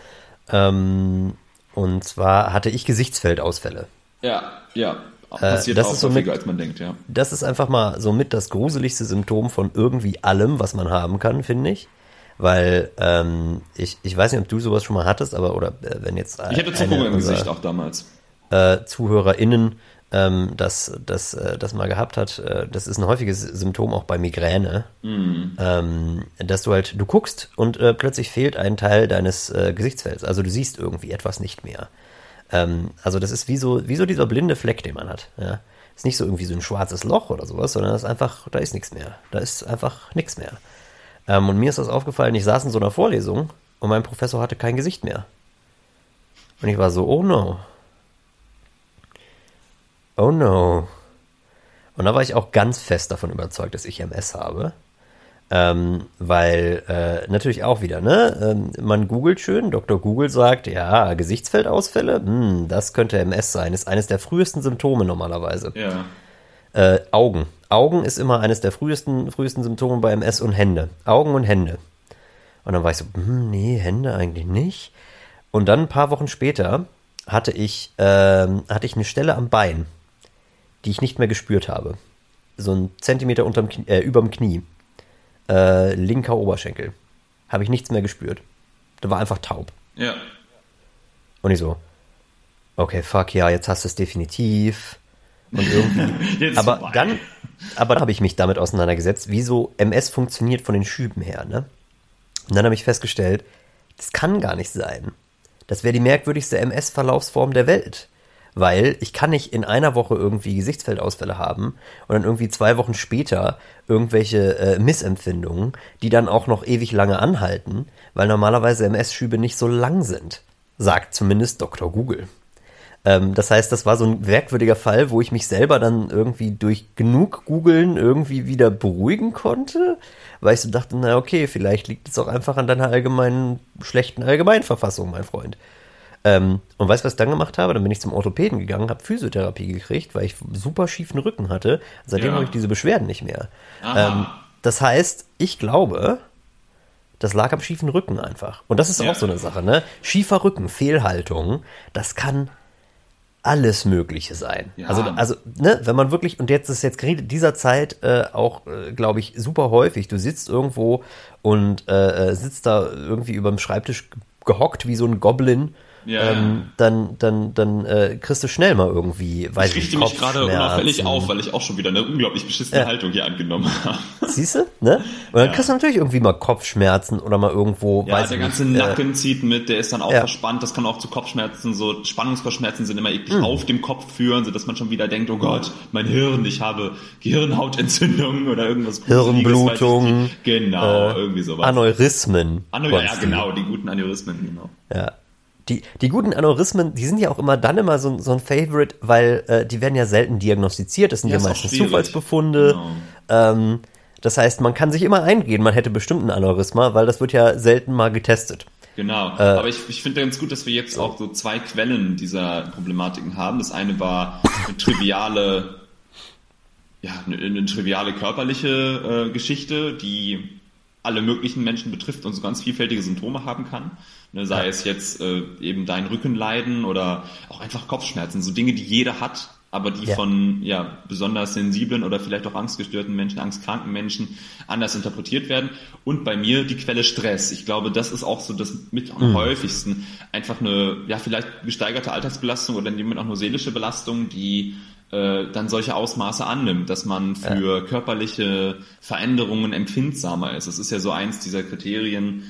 Und zwar hatte ich Gesichtsfeldausfälle. Ja. Passiert das auch ist so häufiger, als man denkt, ja. Das ist einfach mal so mit das gruseligste Symptom von irgendwie allem, was man haben kann, finde ich. Weil ich weiß nicht, ob du sowas schon mal hattest, aber wenn jetzt ich hatte Zuckungen im Gesicht auch damals. ZuhörerInnen das mal gehabt hat, das ist ein häufiges Symptom auch bei Migräne, dass du guckst und plötzlich fehlt ein Teil deines Gesichtsfelds, also du siehst irgendwie etwas nicht mehr. Also das ist wie so dieser blinde Fleck, den man hat. Ja? Ist nicht so irgendwie so ein schwarzes Loch oder sowas, sondern das ist einfach, da ist nichts mehr. Da ist einfach nichts mehr. Und mir ist das aufgefallen, ich saß in so einer Vorlesung und mein Professor hatte kein Gesicht mehr. Und ich war so, oh no. Oh no. Und da war ich auch ganz fest davon überzeugt, dass ich MS habe. Weil natürlich auch wieder, ne? Man googelt schön, Dr. Google sagt, ja, Gesichtsfeldausfälle, das könnte MS sein, ist eines der frühesten Symptome normalerweise. Ja. Augen. Augen ist immer eines der frühesten Symptome bei MS und Hände. Augen und Hände. Und dann war ich so, nee, Hände eigentlich nicht. Und dann ein paar Wochen später hatte ich eine Stelle am Bein, die ich nicht mehr gespürt habe. So einen Zentimeter überm Knie. Linker Oberschenkel. Habe ich nichts mehr gespürt. Der war einfach taub. Ja. Und ich so, okay, fuck, ja, jetzt hast du es definitiv. Und irgendwie. aber dann habe ich mich damit auseinandergesetzt, wie so MS funktioniert von den Schüben her, ne? Und dann habe ich festgestellt, das kann gar nicht sein. Das wäre die merkwürdigste MS-Verlaufsform der Welt. Weil ich kann nicht in einer Woche irgendwie Gesichtsfeldausfälle haben und dann irgendwie 2 Wochen später irgendwelche Missempfindungen, die dann auch noch ewig lange anhalten, weil normalerweise MS-Schübe nicht so lang sind, sagt zumindest Dr. Google. Das heißt, das war so ein merkwürdiger Fall, wo ich mich selber dann irgendwie durch genug Googeln irgendwie wieder beruhigen konnte, weil ich so dachte, na okay, vielleicht liegt es auch einfach an deiner schlechten Allgemeinverfassung, mein Freund. Und weißt du, was ich dann gemacht habe? Dann bin ich zum Orthopäden gegangen, habe Physiotherapie gekriegt, weil ich super schiefen Rücken hatte. Seitdem habe ich diese Beschwerden nicht mehr. Das heißt, ich glaube, das lag am schiefen Rücken einfach. Und das ist auch so eine Sache, ne? Schiefer Rücken, Fehlhaltung, das kann alles Mögliche sein. Ja. Also, ne, wenn man wirklich, und jetzt ist jetzt gerade dieser Zeit auch, glaube ich, super häufig, du sitzt irgendwo und sitzt da irgendwie über dem Schreibtisch gehockt wie so ein Goblin. Dann kriegst du schnell mal irgendwie, weiß ich richte mich gerade unauffällig auf, weil ich auch schon wieder eine unglaublich beschissene Haltung hier angenommen habe. Siehst du, ne? Und dann kriegst du natürlich irgendwie mal Kopfschmerzen oder mal irgendwo, der ganze Nacken zieht mit, der ist dann auch verspannt, das kann auch zu Kopfschmerzen, so Spannungsverschmerzen sind immer eklig auf dem Kopf führen, sodass man schon wieder denkt, oh Gott, mein Hirn, ich habe Gehirnhautentzündung oder irgendwas. Hirnblutung. Genau, irgendwie sowas. Aneurysmen. Ja, genau, die guten Aneurysmen, genau. Ja. Die guten Aneurysmen, die sind ja auch immer so ein Favorite, weil die werden ja selten diagnostiziert. Das sind ja meistens Zufallsbefunde. Genau. Das heißt, man kann sich immer eingehen, man hätte bestimmt ein Aneurysma, weil das wird ja selten mal getestet. Genau, aber ich finde ganz gut, dass wir jetzt auch so 2 Quellen dieser Problematiken haben. Das eine war eine triviale körperliche Geschichte, die alle möglichen Menschen betrifft und so ganz vielfältige Symptome haben kann. Ne, sei es jetzt eben dein Rückenleiden oder auch einfach Kopfschmerzen, so Dinge, die jeder hat, aber die von besonders sensiblen oder vielleicht auch angstgestörten Menschen, angstkranken Menschen anders interpretiert werden. Und bei mir die Quelle Stress. Ich glaube, das ist auch so das mit am häufigsten. Einfach eine, vielleicht gesteigerte Alltagsbelastung oder in auch nur seelische Belastung, die dann solche Ausmaße annimmt, dass man für körperliche Veränderungen empfindsamer ist. Das ist ja so eins dieser Kriterien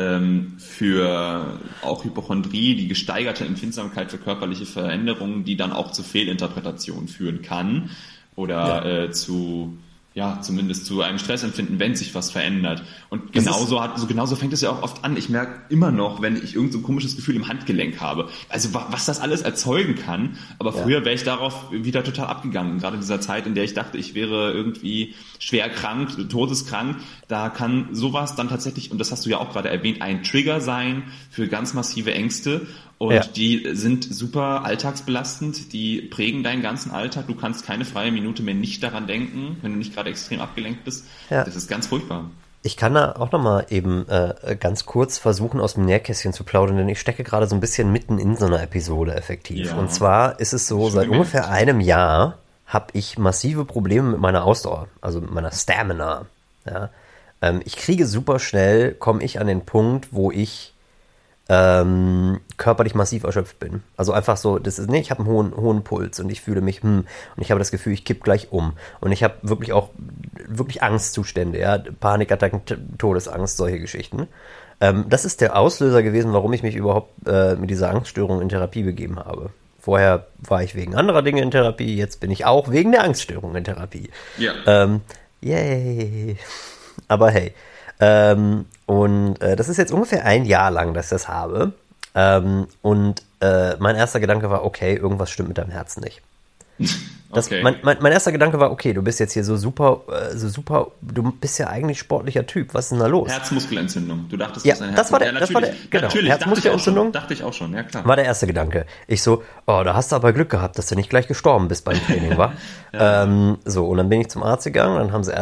für auch Hypochondrie, die gesteigerte Empfindsamkeit für körperliche Veränderungen, die dann auch zu Fehlinterpretationen führen kann oder zumindest zu einem Stressempfinden, wenn sich was verändert. Und genauso fängt es ja auch oft an. Ich merke immer noch, wenn ich irgend so ein komisches Gefühl im Handgelenk habe. Also was das alles erzeugen kann. Aber früher wäre ich darauf wieder total abgegangen. Gerade in dieser Zeit, in der ich dachte, ich wäre irgendwie schwer krank, todeskrank. Da kann sowas dann tatsächlich, und das hast du ja auch gerade erwähnt, ein Trigger sein für ganz massive Ängste. Und die sind super alltagsbelastend, die prägen deinen ganzen Alltag. Du kannst keine freie Minute mehr nicht daran denken, wenn du nicht gerade extrem abgelenkt bist. Ja. Das ist ganz furchtbar. Ich kann da auch nochmal eben ganz kurz versuchen, aus dem Nähkästchen zu plaudern, denn ich stecke gerade so ein bisschen mitten in so einer Episode effektiv. Ja. Und zwar ist es so, seit ungefähr einem Jahr habe ich massive Probleme mit meiner Ausdauer, also mit meiner Stamina. Ja? Ich kriege super schnell, komme ich an den Punkt, wo ich körperlich massiv erschöpft bin. Also einfach so, ich habe einen hohen Puls und ich fühle mich, und ich habe das Gefühl, ich kipp gleich um. Und ich habe wirklich Angstzustände, Panikattacken, Todesangst, solche Geschichten. Das ist der Auslöser gewesen, warum ich mich überhaupt mit dieser Angststörung in Therapie begeben habe. Vorher war ich wegen anderer Dinge in Therapie, jetzt bin ich auch wegen der Angststörung in Therapie. Ja. Yay. Aber hey, das ist jetzt ungefähr ein Jahr lang, dass ich das habe. Mein erster Gedanke war, okay, irgendwas stimmt mit deinem Herzen nicht. Okay. Mein erster Gedanke war, okay, du bist jetzt hier so super, du bist ja eigentlich sportlicher Typ, was ist denn da los? Herzmuskelentzündung, du dachtest, das ist eine Herzmuskelentzündung. Das war natürlich, Herzmuskelentzündung. Dachte ich auch schon, ja klar. War der erste Gedanke. Ich so, da hast du aber Glück gehabt, dass du nicht gleich gestorben bist beim Training, wa? Und dann bin ich zum Arzt gegangen, dann haben sie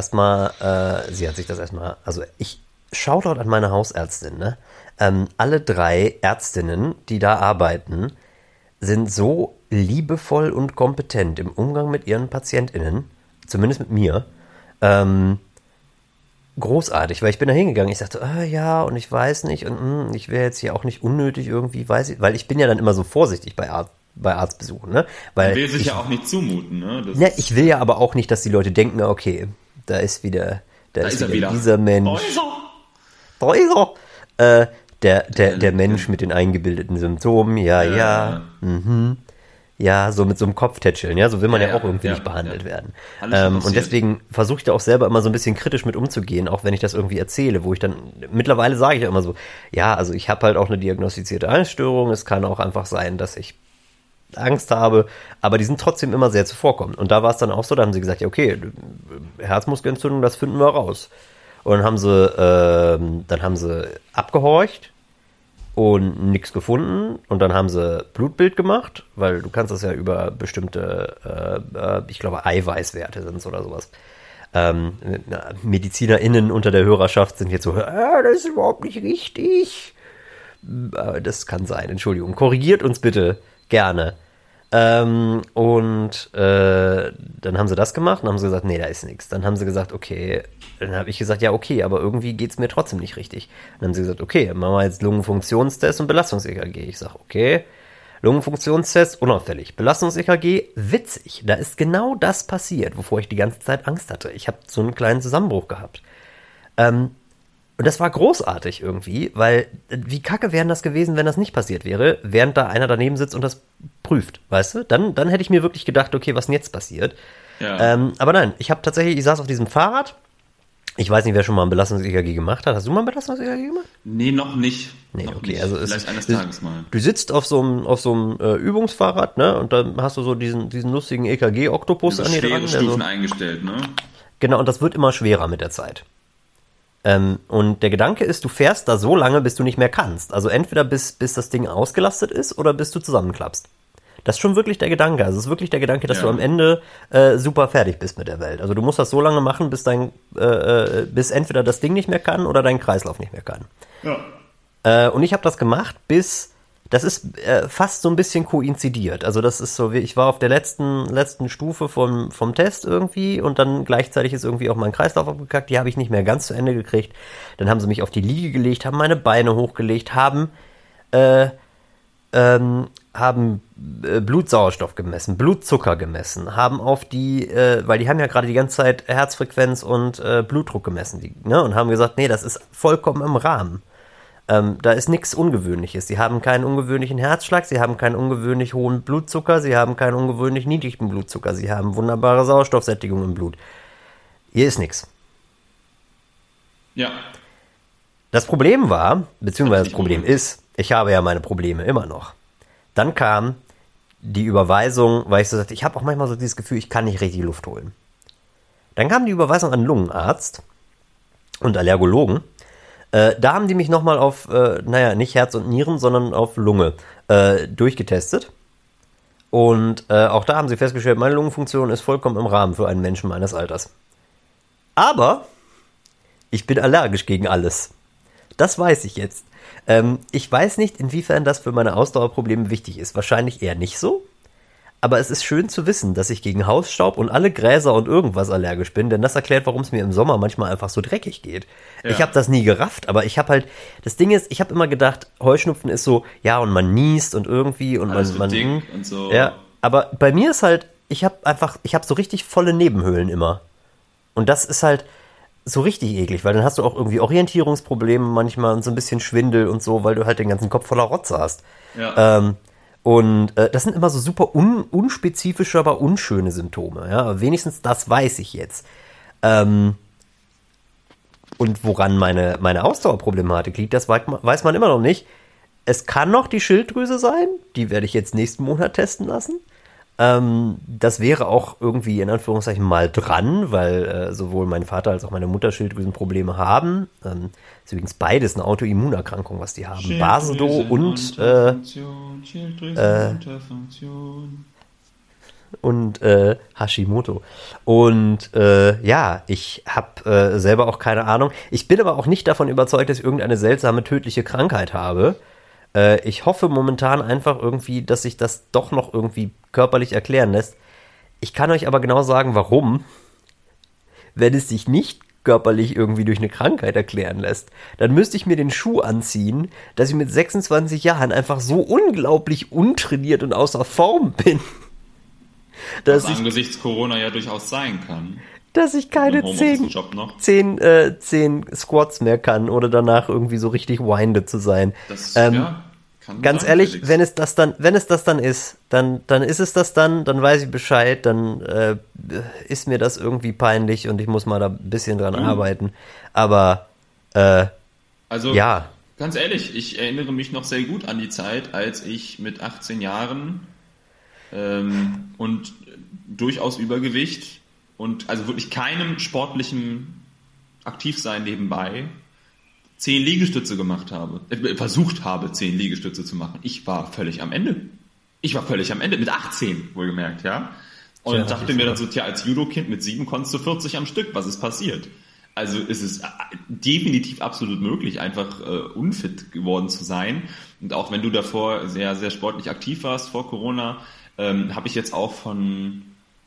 Shoutout an meine Hausärztin, ne? Alle 3 Ärztinnen, die da arbeiten, sind so liebevoll und kompetent im Umgang mit ihren PatientInnen, zumindest mit mir, großartig, weil ich bin da hingegangen, ich sagte, und ich weiß nicht, und ich wäre jetzt hier auch nicht unnötig irgendwie, weil ich bin ja dann immer so vorsichtig bei bei Arztbesuchen, ne? Weil will sich ja auch nicht zumuten, ne? Ich will ja aber auch nicht, dass die Leute denken, okay, da ist wieder dieser Mensch. Da ist er. Der Mensch mit den eingebildeten Symptomen, ja, so mit so einem Kopftätscheln, ja, so will man ja auch irgendwie nicht behandelt werden. Und deswegen versuche ich da auch selber immer so ein bisschen kritisch mit umzugehen, auch wenn ich das irgendwie erzähle, wo ich dann, mittlerweile sage ich ja immer so, ja, also ich habe halt auch eine diagnostizierte Angststörung, es kann auch einfach sein, dass ich Angst habe, aber die sind trotzdem immer sehr zuvorkommend. Und da war es dann auch so, da haben sie gesagt, ja, okay, Herzmuskelentzündung, das finden wir raus. Und dann haben sie abgehorcht und nichts gefunden. Und dann haben sie Blutbild gemacht, weil du kannst das ja über bestimmte, ich glaube, Eiweißwerte sind es oder sowas. MedizinerInnen unter der Hörerschaft sind jetzt so, das ist überhaupt nicht richtig. Das kann sein, Entschuldigung. Korrigiert uns bitte gerne. Dann haben sie das gemacht und haben sie gesagt, nee, da ist nichts. Dann haben sie gesagt, okay. Dann habe ich gesagt, ja, okay, aber irgendwie geht's mir trotzdem nicht richtig. Dann haben sie gesagt, okay, machen wir jetzt Lungenfunktionstest und Belastungs-EKG. Ich sage, okay, Lungenfunktionstest, unauffällig. Belastungs-EKG, witzig. Da ist genau das passiert, wovor ich die ganze Zeit Angst hatte. Ich habe so einen kleinen Zusammenbruch gehabt. Und das war großartig irgendwie, weil wie kacke wäre das gewesen, wenn das nicht passiert wäre, während da einer daneben sitzt und das prüft, weißt du? Dann hätte ich mir wirklich gedacht, okay, was denn jetzt passiert? Ja. Aber nein, ich saß auf diesem Fahrrad. Ich weiß nicht, wer schon mal ein Belastungs-EKG gemacht hat. Hast du mal ein Belastungs-EKG gemacht? Nee, noch nicht. Nee, noch okay. Nicht. Also vielleicht eines Tages mal. Du sitzt auf so einem Übungsfahrrad, ne? Und dann hast du so diesen lustigen EKG-Oktopus an dir dran. Stufen eingestellt, ne? Genau, und das wird immer schwerer mit der Zeit. Und der Gedanke ist, du fährst da so lange, bis du nicht mehr kannst. Also entweder bis das Ding ausgelastet ist oder bis du zusammenklappst. Das ist schon wirklich der Gedanke. Also es ist wirklich der Gedanke, dass du am Ende super fertig bist mit der Welt. Also du musst das so lange machen, bis bis entweder das Ding nicht mehr kann oder dein Kreislauf nicht mehr kann. Ja. Und ich habe das gemacht, das ist fast so ein bisschen koinzidiert. Also das ist so, ich war auf der letzten Stufe vom Test irgendwie und dann gleichzeitig ist irgendwie auch mein Kreislauf abgekackt. Die habe ich nicht mehr ganz zu Ende gekriegt. Dann haben sie mich auf die Liege gelegt, haben meine Beine hochgelegt, haben Blutsauerstoff gemessen, Blutzucker gemessen, haben auf weil die haben ja gerade die ganze Zeit Herzfrequenz und Blutdruck gemessen, und haben gesagt, nee, das ist vollkommen im Rahmen. Da ist nichts Ungewöhnliches. Sie haben keinen ungewöhnlichen Herzschlag, sie haben keinen ungewöhnlich hohen Blutzucker, sie haben keinen ungewöhnlich niedrigen Blutzucker, sie haben wunderbare Sauerstoffsättigung im Blut. Hier ist nichts. Ja. Das Problem war, beziehungsweise das Problem ist, ich habe ja meine Probleme immer noch. Dann kam die Überweisung, weil ich so sagte, ich habe auch manchmal so dieses Gefühl, ich kann nicht richtig Luft holen. Dann kam die Überweisung an einen Lungenarzt und Allergologen. Da haben die mich nochmal auf, nicht Herz und Nieren, sondern auf Lunge durchgetestet. Und auch da haben sie festgestellt, meine Lungenfunktion ist vollkommen im Rahmen für einen Menschen meines Alters. Aber ich bin allergisch gegen alles. Das weiß ich jetzt. Ich weiß nicht, inwiefern das für meine Ausdauerprobleme wichtig ist. Wahrscheinlich eher nicht so. Aber es ist schön zu wissen, dass ich gegen Hausstaub und alle Gräser und irgendwas allergisch bin, denn das erklärt, warum es mir im Sommer manchmal einfach so dreckig geht. Ja. Ich habe das nie gerafft, aber ich habe halt, das Ding ist, ich habe immer gedacht, Heuschnupfen ist so, ja, und man niest und irgendwie und alles man dick und so. Ja, aber bei mir ist halt, ich habe so richtig volle Nebenhöhlen immer. Und das ist halt so richtig eklig, weil dann hast du auch irgendwie Orientierungsprobleme manchmal und so ein bisschen Schwindel und so, weil du halt den ganzen Kopf voller Rotze hast. Ja. Und das sind immer so super unspezifische, aber unschöne Symptome. Ja? Wenigstens das weiß ich jetzt. Und woran meine Ausdauerproblematik liegt, das weiß man immer noch nicht. Es kann noch die Schilddrüse sein. Die werde ich jetzt nächsten Monat testen lassen. Das wäre auch irgendwie in Anführungszeichen mal dran, weil sowohl mein Vater als auch meine Mutter Schilddrüsenprobleme haben. Ist übrigens beides eine Autoimmunerkrankung, was die haben. Basedow und Hashimoto. Und ich habe selber auch keine Ahnung. Ich bin aber auch nicht davon überzeugt, dass ich irgendeine seltsame tödliche Krankheit habe. Ich hoffe momentan einfach irgendwie, dass sich das doch noch irgendwie körperlich erklären lässt. Ich kann euch aber genau sagen, warum. Wenn es sich nicht körperlich irgendwie durch eine Krankheit erklären lässt, dann müsste ich mir den Schuh anziehen, dass ich mit 26 Jahren einfach so unglaublich untrainiert und außer Form bin. Was angesichts Corona ja durchaus sein kann. Dass ich keine 10 Squats mehr kann oder danach irgendwie so richtig winded zu sein. Das, kann ganz sein, ehrlich, Felix. wenn es das dann ist, dann ist es das dann weiß ich Bescheid, dann ist mir das irgendwie peinlich und ich muss mal da ein bisschen dran arbeiten. Aber also, ja. Ganz ehrlich, ich erinnere mich noch sehr gut an die Zeit, als ich mit 18 Jahren und durchaus Übergewicht und also wirklich keinem sportlichen Aktivsein nebenbei 10 Liegestütze gemacht habe, versucht habe, 10 Liegestütze zu machen. Ich war völlig am Ende. Mit 18, wohlgemerkt, ja. Und dachte mir dann so, als Judo-Kind mit 7 konntest du 40 am Stück, was ist passiert? Also ist es definitiv absolut möglich, einfach unfit geworden zu sein. Und auch wenn du davor sehr, sehr sportlich aktiv warst, vor Corona, habe ich jetzt auch von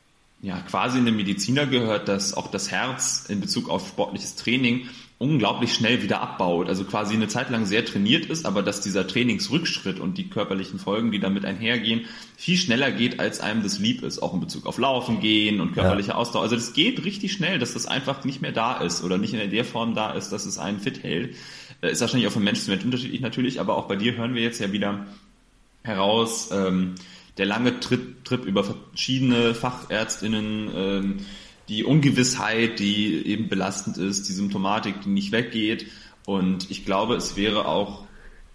quasi einem Mediziner gehört, dass auch das Herz in Bezug auf sportliches Training unglaublich schnell wieder abbaut. Also quasi eine Zeit lang sehr trainiert ist, aber dass dieser Trainingsrückschritt und die körperlichen Folgen, die damit einhergehen, viel schneller geht, als einem das lieb ist. Auch in Bezug auf Laufen gehen und körperliche Ausdauer. Also das geht richtig schnell, dass das einfach nicht mehr da ist oder nicht in der Form da ist, dass es einen fit hält. Ist wahrscheinlich auch von Mensch zu Mensch unterschiedlich natürlich, aber auch bei dir hören wir jetzt ja wieder heraus, der lange Trip über verschiedene FachärztInnen, die Ungewissheit, die eben belastend ist, die Symptomatik, die nicht weggeht. Und ich glaube, es wäre auch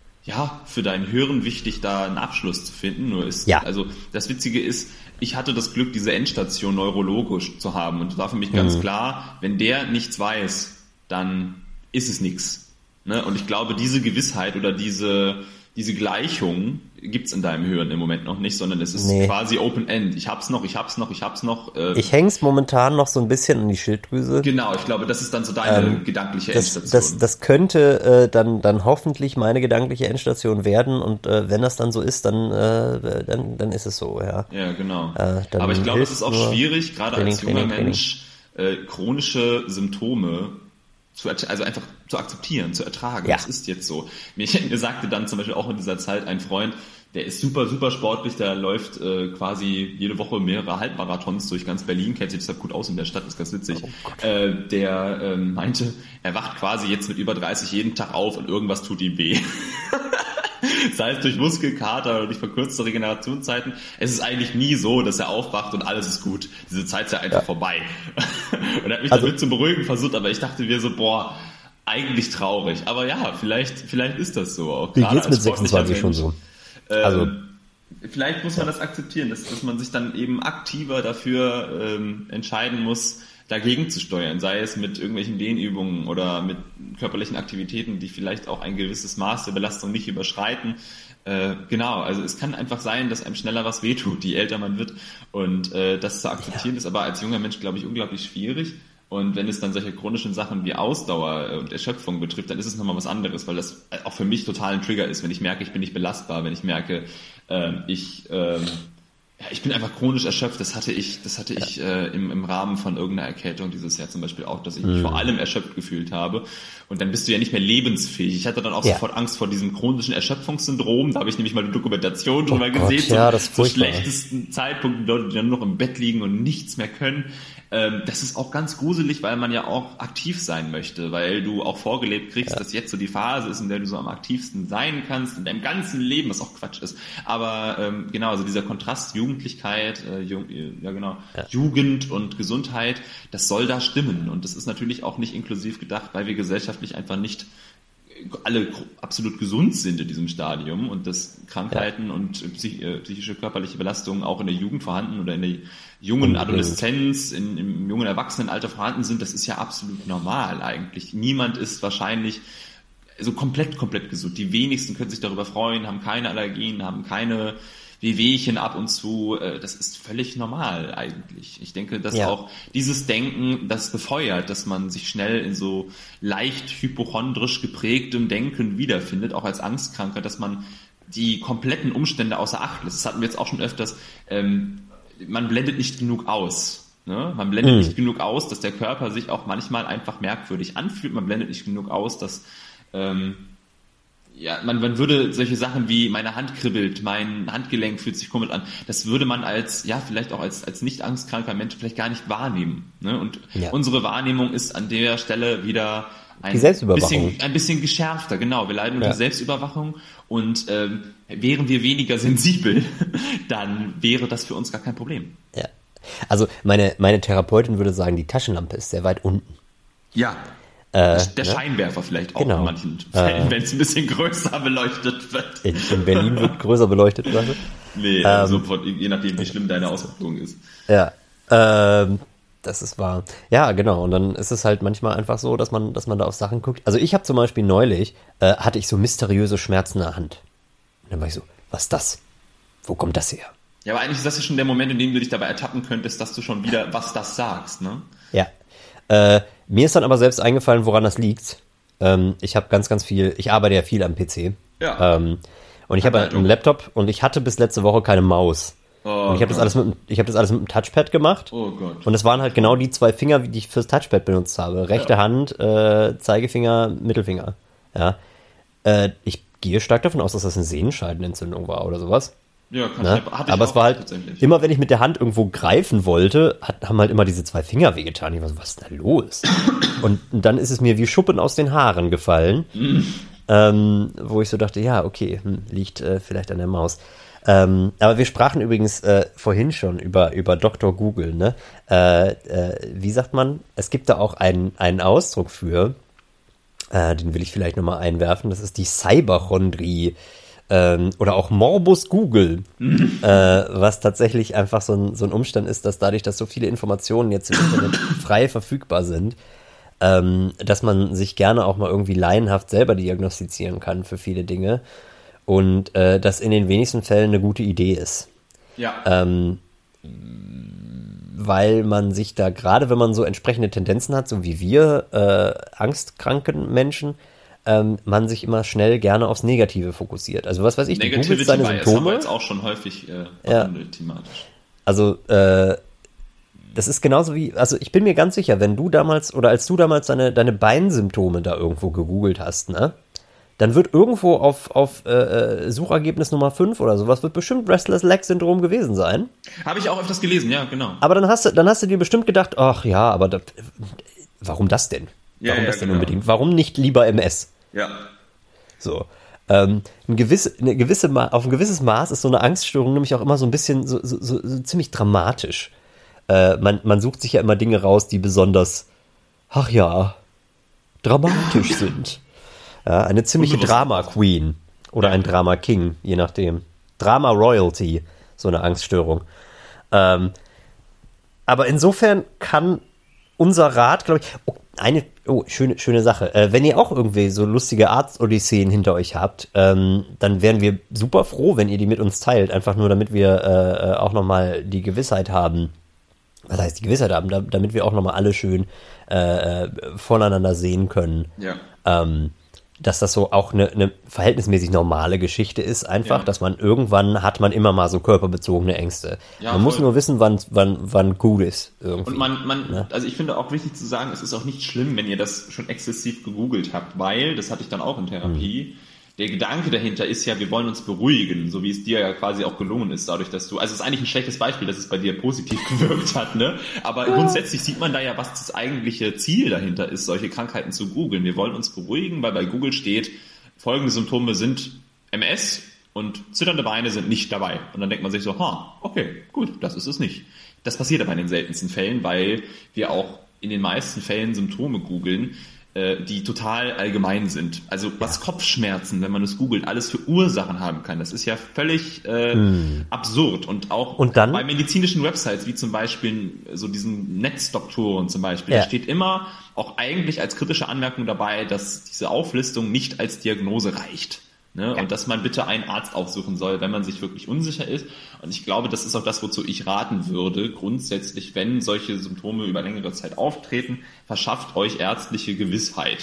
für dein Hören wichtig, da einen Abschluss zu finden. Also das Witzige ist, ich hatte das Glück, diese Endstation neurologisch zu haben. Und es war für mich ganz klar, wenn der nichts weiß, dann ist es nichts. Ne? Und ich glaube, diese Gewissheit oder diese Gleichung gibt's in deinem Hören im Moment noch nicht, sondern es ist quasi Open-End. Ich hab's noch. Ich häng's momentan noch so ein bisschen an die Schilddrüse. Genau, ich glaube, das ist dann so deine gedankliche Endstation. Das könnte dann hoffentlich meine gedankliche Endstation werden und wenn das dann so ist, dann ist es so, ja. Ja, genau. Aber ich glaube, es ist auch schwierig, gerade als junger Mensch, chronische Symptome einfach zu akzeptieren, zu ertragen. Das ist jetzt so. Mir sagte dann zum Beispiel auch in dieser Zeit ein Freund, der ist super, super sportlich, der läuft quasi jede Woche mehrere Halbmarathons durch ganz Berlin, kennt sich deshalb gut aus in der Stadt, ist ganz witzig. Der meinte, er wacht quasi jetzt mit über 30 jeden Tag auf und irgendwas tut ihm weh. Sei es durch Muskelkater oder durch verkürzte Regenerationszeiten. Es ist eigentlich nie so, dass er aufwacht und alles ist gut. Diese Zeit ist ja einfach vorbei. Und er hat mich damit zu beruhigen versucht, aber ich dachte mir so, eigentlich traurig. Aber ja, vielleicht ist das so. Auch wie geht's mit 26 schon so? Vielleicht muss man das akzeptieren, dass man sich dann eben aktiver dafür entscheiden muss, dagegen zu steuern, sei es mit irgendwelchen Dehnübungen oder mit körperlichen Aktivitäten, die vielleicht auch ein gewisses Maß der Belastung nicht überschreiten. Also es kann einfach sein, dass einem schneller was wehtut, je älter man wird. Und das zu akzeptieren ist aber als junger Mensch, glaube ich, unglaublich schwierig. Und wenn es dann solche chronischen Sachen wie Ausdauer und Erschöpfung betrifft, dann ist es nochmal was anderes, weil das auch für mich total ein Trigger ist, wenn ich merke, ich bin nicht belastbar, wenn ich merke, ich bin einfach chronisch erschöpft. Das hatte ich im Rahmen von irgendeiner Erkältung dieses Jahr zum Beispiel auch, dass ich mich vor allem erschöpft gefühlt habe. Und dann bist du ja nicht mehr lebensfähig. Ich hatte dann auch sofort Angst vor diesem chronischen Erschöpfungssyndrom. Da habe ich nämlich mal eine Dokumentation drüber gesehen. Zu schlechtesten Zeitpunkten, Leute, die dann nur noch im Bett liegen und nichts mehr können. Das ist auch ganz gruselig, weil man ja auch aktiv sein möchte, weil du auch vorgelebt kriegst, dass jetzt so die Phase ist, in der du so am aktivsten sein kannst, in deinem ganzen Leben, was auch Quatsch ist. Aber also dieser Kontrast Jugendlichkeit, Jugend und Gesundheit, das soll da stimmen. Und das ist natürlich auch nicht inklusiv gedacht, weil wir gesellschaftlich einfach nicht alle absolut gesund sind in diesem Stadium und dass Krankheiten und psychische körperliche Belastungen auch in der Jugend vorhanden oder in der jungen Adoleszenz, im jungen Erwachsenenalter vorhanden sind, das ist ja absolut normal eigentlich. Niemand ist wahrscheinlich so komplett gesund. Die wenigsten können sich darüber freuen, haben keine Allergien, haben keine Wehwehchen ab und zu. Das ist völlig normal eigentlich. Ich denke, dass auch dieses Denken, das befeuert, dass man sich schnell in so leicht hypochondrisch geprägtem Denken wiederfindet, auch als Angstkranker, dass man die kompletten Umstände außer Acht lässt. Das hatten wir jetzt auch schon öfters. Man blendet nicht genug aus. Ne? Man blendet nicht genug aus, dass der Körper sich auch manchmal einfach merkwürdig anfühlt. Man blendet nicht genug aus, dass man würde solche Sachen wie meine Hand kribbelt, mein Handgelenk fühlt sich komisch an, das würde man vielleicht auch als nicht angstkranker Mensch vielleicht gar nicht wahrnehmen. Ne? Und unsere Wahrnehmung ist an der Stelle wieder ein bisschen geschärfter. Genau, wir leiden unter Selbstüberwachung und wären wir weniger sensibel, dann wäre das für uns gar kein Problem. Ja. Also meine Therapeutin würde sagen, die Taschenlampe ist sehr weit unten. Ja. Der Scheinwerfer vielleicht auch in manchen Fällen, wenn es ein bisschen größer beleuchtet wird. In Berlin wird größer beleuchtet, oder? Nee, je nachdem, wie schlimm deine Ausbildung ist. Ja, das ist wahr. Ja, genau. Und dann ist es halt manchmal einfach so, dass man da auf Sachen guckt. Also ich habe zum Beispiel neulich, hatte ich so mysteriöse Schmerzen in der Hand. Und dann war ich so, was ist das? Wo kommt das her? Ja, aber eigentlich ist das ja schon der Moment, in dem du dich dabei ertappen könntest, dass du schon wieder was das sagst, ne? Ja. Mir ist dann aber selbst eingefallen, woran das liegt. Ich habe ganz viel, ich arbeite ja viel am PC. Ja. Und ich habe einen Laptop und ich hatte bis letzte Woche keine Maus. Und ich habe das alles mit dem Touchpad gemacht. Oh Gott. Und es waren halt genau die 2 Finger, die ich fürs Touchpad benutzt habe. Rechte Hand, Zeigefinger, Mittelfinger. Ja. Ich gehe stark davon aus, dass das eine Sehenscheidenentzündung war oder sowas. Ja, aber es war halt immer, wenn ich mit der Hand irgendwo greifen wollte, haben halt immer diese 2 Finger wehgetan. Ich war so, was ist da los? Und dann ist es mir wie Schuppen aus den Haaren gefallen, wo ich so dachte, ja, okay, liegt vielleicht an der Maus. Aber wir sprachen übrigens vorhin schon über Dr. Google, ne? Wie sagt man? Es gibt da auch einen Ausdruck für, den will ich vielleicht nochmal einwerfen, das ist die Cyberchondrie. Oder auch Morbus Google, was tatsächlich einfach so ein Umstand ist, dass dadurch, dass so viele Informationen jetzt im Internet frei verfügbar sind, dass man sich gerne auch mal irgendwie laienhaft selber diagnostizieren kann für viele Dinge und das in den wenigsten Fällen eine gute Idee ist. Ja. Weil man sich da, gerade wenn man so entsprechende Tendenzen hat, so wie wir, angstkranken Menschen, man sich immer schnell gerne aufs Negative fokussiert. Also was weiß ich, du googelst deine Symptome. Das haben wir jetzt auch schon häufig behandelt, thematisch. Also das ist genauso wie, also ich bin mir ganz sicher, wenn du damals, oder als du damals deine Beinsymptome da irgendwo gegoogelt hast, ne, dann wird irgendwo auf Suchergebnis Nummer 5 oder sowas, wird bestimmt Restless Leg Syndrom gewesen sein. Habe ich auch öfters gelesen, ja, genau. Aber dann hast du dir bestimmt gedacht, ach ja, aber warum das denn? Warum das denn unbedingt? Warum nicht lieber MS? Ja. So. Auf ein gewisses Maß ist so eine Angststörung nämlich auch immer so ein bisschen so ziemlich dramatisch. Man sucht sich ja immer Dinge raus, die besonders, ach ja, dramatisch sind. Ja, eine ziemliche Drama-Queen oder ein Drama-King, je nachdem. Drama-Royalty, so eine Angststörung. Aber insofern kann unser Rat, glaube ich, schöne Sache. Wenn ihr auch irgendwie so lustige Arzt-Odysseen hinter euch habt, dann wären wir super froh, wenn ihr die mit uns teilt. Einfach nur, damit wir auch nochmal die Gewissheit haben. Was heißt die Gewissheit haben? Damit wir auch nochmal alle schön voneinander sehen können. Ja. Dass das so auch eine verhältnismäßig normale Geschichte ist, einfach, dass man irgendwann hat man immer mal so körperbezogene Ängste. Ja, man muss nur wissen, wann gut ist. Irgendwie. Und also ich finde auch wichtig zu sagen, es ist auch nicht schlimm, wenn ihr das schon exzessiv gegoogelt habt, weil, das hatte ich dann auch in Therapie, der Gedanke dahinter ist ja, wir wollen uns beruhigen, so wie es dir ja quasi auch gelungen ist, dadurch, dass also es ist eigentlich ein schlechtes Beispiel, dass es bei dir positiv gewirkt hat, ne? Aber grundsätzlich sieht man da ja, was das eigentliche Ziel dahinter ist, solche Krankheiten zu googeln. Wir wollen uns beruhigen, weil bei Google steht, folgende Symptome sind MS und zitternde Beine sind nicht dabei. Und dann denkt man sich so, okay, gut, das ist es nicht. Das passiert aber in den seltensten Fällen, weil wir auch in den meisten Fällen Symptome googeln, die total allgemein sind. Also was Kopfschmerzen, wenn man es googelt, alles für Ursachen haben kann. Das ist ja völlig absurd. Und auch bei medizinischen Websites, wie zum Beispiel so diesen Netzdoktoren zum Beispiel, da steht immer auch eigentlich als kritische Anmerkung dabei, dass diese Auflistung nicht als Diagnose reicht. Ne? Und dass man bitte einen Arzt aufsuchen soll, wenn man sich wirklich unsicher ist. Und ich glaube, das ist auch das, wozu ich raten würde. Grundsätzlich, wenn solche Symptome über längere Zeit auftreten, verschafft euch ärztliche Gewissheit.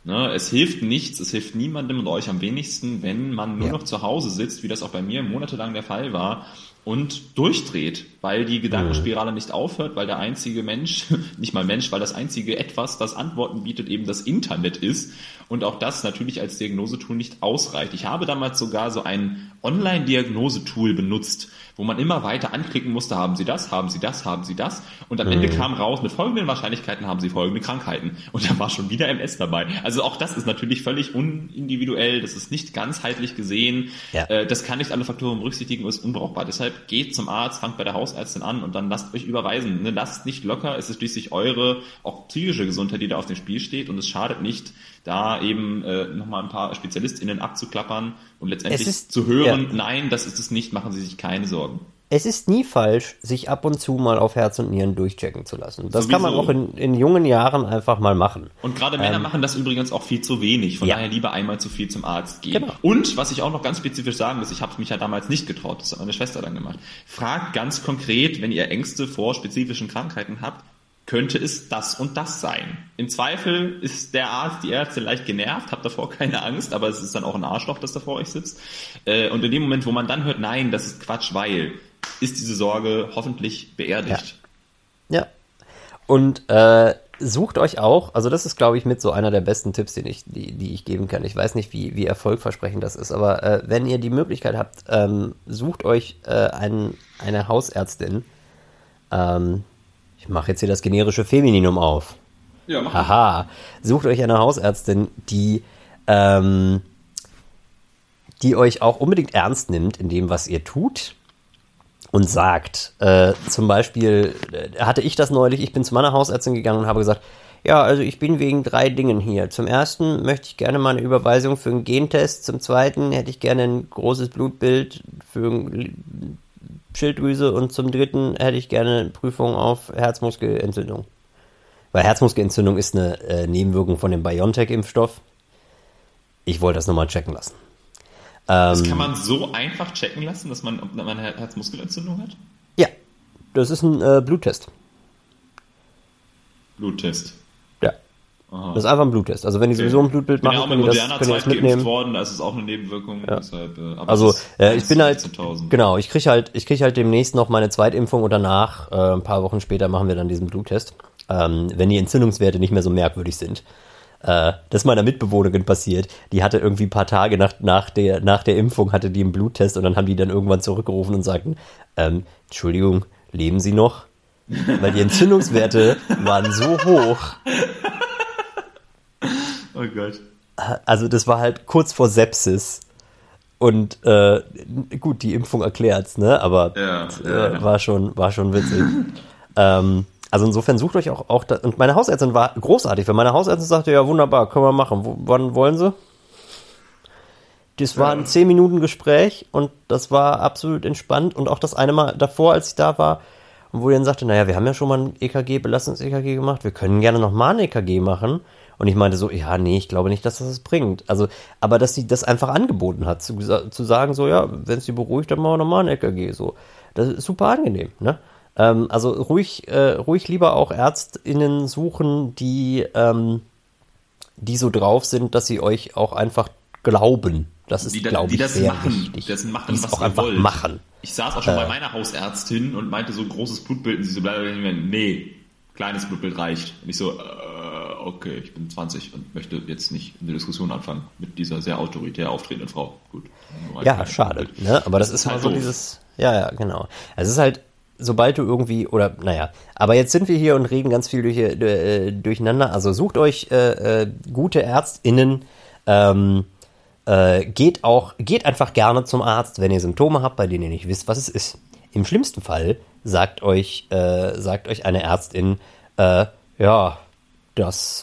Ne? Es hilft nichts, es hilft niemandem und euch am wenigsten, wenn man nur noch zu Hause sitzt, wie das auch bei mir monatelang der Fall war, und durchdreht, weil die Gedankenspirale nicht aufhört, weil der einzige Mensch, nicht mal Mensch, weil das einzige Etwas, das Antworten bietet, eben das Internet ist und auch das natürlich als Diagnosetool nicht ausreicht. Ich habe damals sogar so ein Online-Diagnosetool benutzt, wo man immer weiter anklicken musste, haben Sie das, haben Sie das, haben Sie das, und am Ende kam raus, mit folgenden Wahrscheinlichkeiten haben Sie folgende Krankheiten, und da war schon wieder MS dabei. Also auch das ist natürlich völlig unindividuell, das ist nicht ganzheitlich gesehen, das kann nicht alle Faktoren berücksichtigen und ist unbrauchbar. Deshalb geht zum Arzt, fangt bei der Hausärztin an und dann lasst euch überweisen. Ne? Lasst nicht locker, es ist schließlich eure auch psychische Gesundheit, die da auf dem Spiel steht, und es schadet nicht, da eben nochmal ein paar SpezialistInnen abzuklappern und letztendlich zu hören, nein, das ist es nicht, machen Sie sich keine Sorgen. Es ist nie falsch, sich ab und zu mal auf Herz und Nieren durchchecken zu lassen. Das kann man auch in jungen Jahren einfach mal machen. Und gerade Männer machen das übrigens auch viel zu wenig. Von daher lieber einmal zu viel zum Arzt gehen. Genau. Und was ich auch noch ganz spezifisch sagen muss, ich habe mich ja damals nicht getraut, das hat meine Schwester dann gemacht. Fragt ganz konkret, wenn ihr Ängste vor spezifischen Krankheiten habt, könnte es das und das sein. Im Zweifel ist der Arzt, die Ärztin leicht genervt, habt davor keine Angst, aber es ist dann auch ein Arschloch, das da vor euch sitzt. Und in dem Moment, wo man dann hört, nein, das ist Quatsch, weil, ist diese Sorge hoffentlich beerdigt. Ja. Und sucht euch auch, also das ist, glaube ich, mit so einer der besten Tipps, die ich geben kann. Ich weiß nicht, wie erfolgversprechend das ist, aber wenn ihr die Möglichkeit habt, sucht euch eine Hausärztin. Ich mache jetzt hier das generische Femininum auf. Ja, mach. Haha. Sucht euch eine Hausärztin, die euch auch unbedingt ernst nimmt in dem, was ihr tut und sagt, zum Beispiel, hatte ich das neulich, ich bin zu meiner Hausärztin gegangen und habe gesagt, ja, also ich bin wegen 3 Dingen hier. Zum ersten möchte ich gerne mal eine Überweisung für einen Gentest. Zum zweiten hätte ich gerne ein großes Blutbild für Schilddrüse, und zum dritten hätte ich gerne eine Prüfung auf Herzmuskelentzündung. Weil Herzmuskelentzündung ist eine Nebenwirkung von dem BioNTech-Impfstoff. Ich wollte das nochmal checken lassen. Das kann man so einfach checken lassen, dass man eine Herzmuskelentzündung hat? Ja, das ist ein Bluttest. Bluttest. Ja. Aha. Das ist einfach ein Bluttest. Also wenn die sowieso ein Blutbild machen, können die das mitnehmen. Worden, da ist es auch eine Nebenwirkung. Ja. Deshalb, aber also ich bin halt, genau, ich krieg halt demnächst noch meine Zweitimpfung und danach, ein paar Wochen später machen wir dann diesen Bluttest. Wenn die Entzündungswerte nicht mehr so merkwürdig sind. Das ist meiner Mitbewohnerin passiert. Die hatte irgendwie ein paar Tage nach der Impfung hatte die einen Bluttest, und dann haben die dann irgendwann zurückgerufen und sagten, Entschuldigung, leben Sie noch? Weil die Entzündungswerte waren so hoch. Oh Gott. Also das war halt kurz vor Sepsis. Und gut, die Impfung erklärt's, ne? Aber war schon witzig. Also insofern sucht euch auch das. Und meine Hausärztin war großartig, weil meine Hausärztin sagte, ja wunderbar, können wir machen. Wann wollen Sie? Das war ein 10 Minuten Gespräch und das war absolut entspannt. Und auch das eine Mal davor, als ich da war, wo die dann sagte, naja, wir haben ja schon mal ein EKG, Belastungs-EKG gemacht, wir können gerne nochmal ein EKG machen. Und ich meinte so, ja, nee, ich glaube nicht, dass das bringt. Also, aber dass sie das einfach angeboten hat, zu sagen, so, ja, wenn es sie beruhigt, dann machen wir nochmal ein EKG. So, das ist super angenehm, ne? Also ruhig lieber auch ÄrztInnen suchen, die so drauf sind, dass sie euch auch einfach glauben. Das ist, glaube ich, sehr wichtig. Das machen, was auch einfach wollt. Machen. Ich saß auch schon bei meiner Hausärztin und meinte so, großes Blutbild, und sie so, nee, kleines Blutbild reicht. Und ich so, okay, ich bin 20 und möchte jetzt nicht eine Diskussion anfangen mit dieser sehr autoritär auftretenden Frau. Gut. Ja, schade, ne? Aber das ist mal so dieses, ja, genau. Es ist halt, sobald du irgendwie, oder naja, aber jetzt sind wir hier und reden ganz viel durcheinander. Also sucht euch gute ÄrztInnen, geht einfach gerne zum Arzt, wenn ihr Symptome habt, bei denen ihr nicht wisst, was es ist. Im schlimmsten Fall sagt euch eine Ärztin, ja, das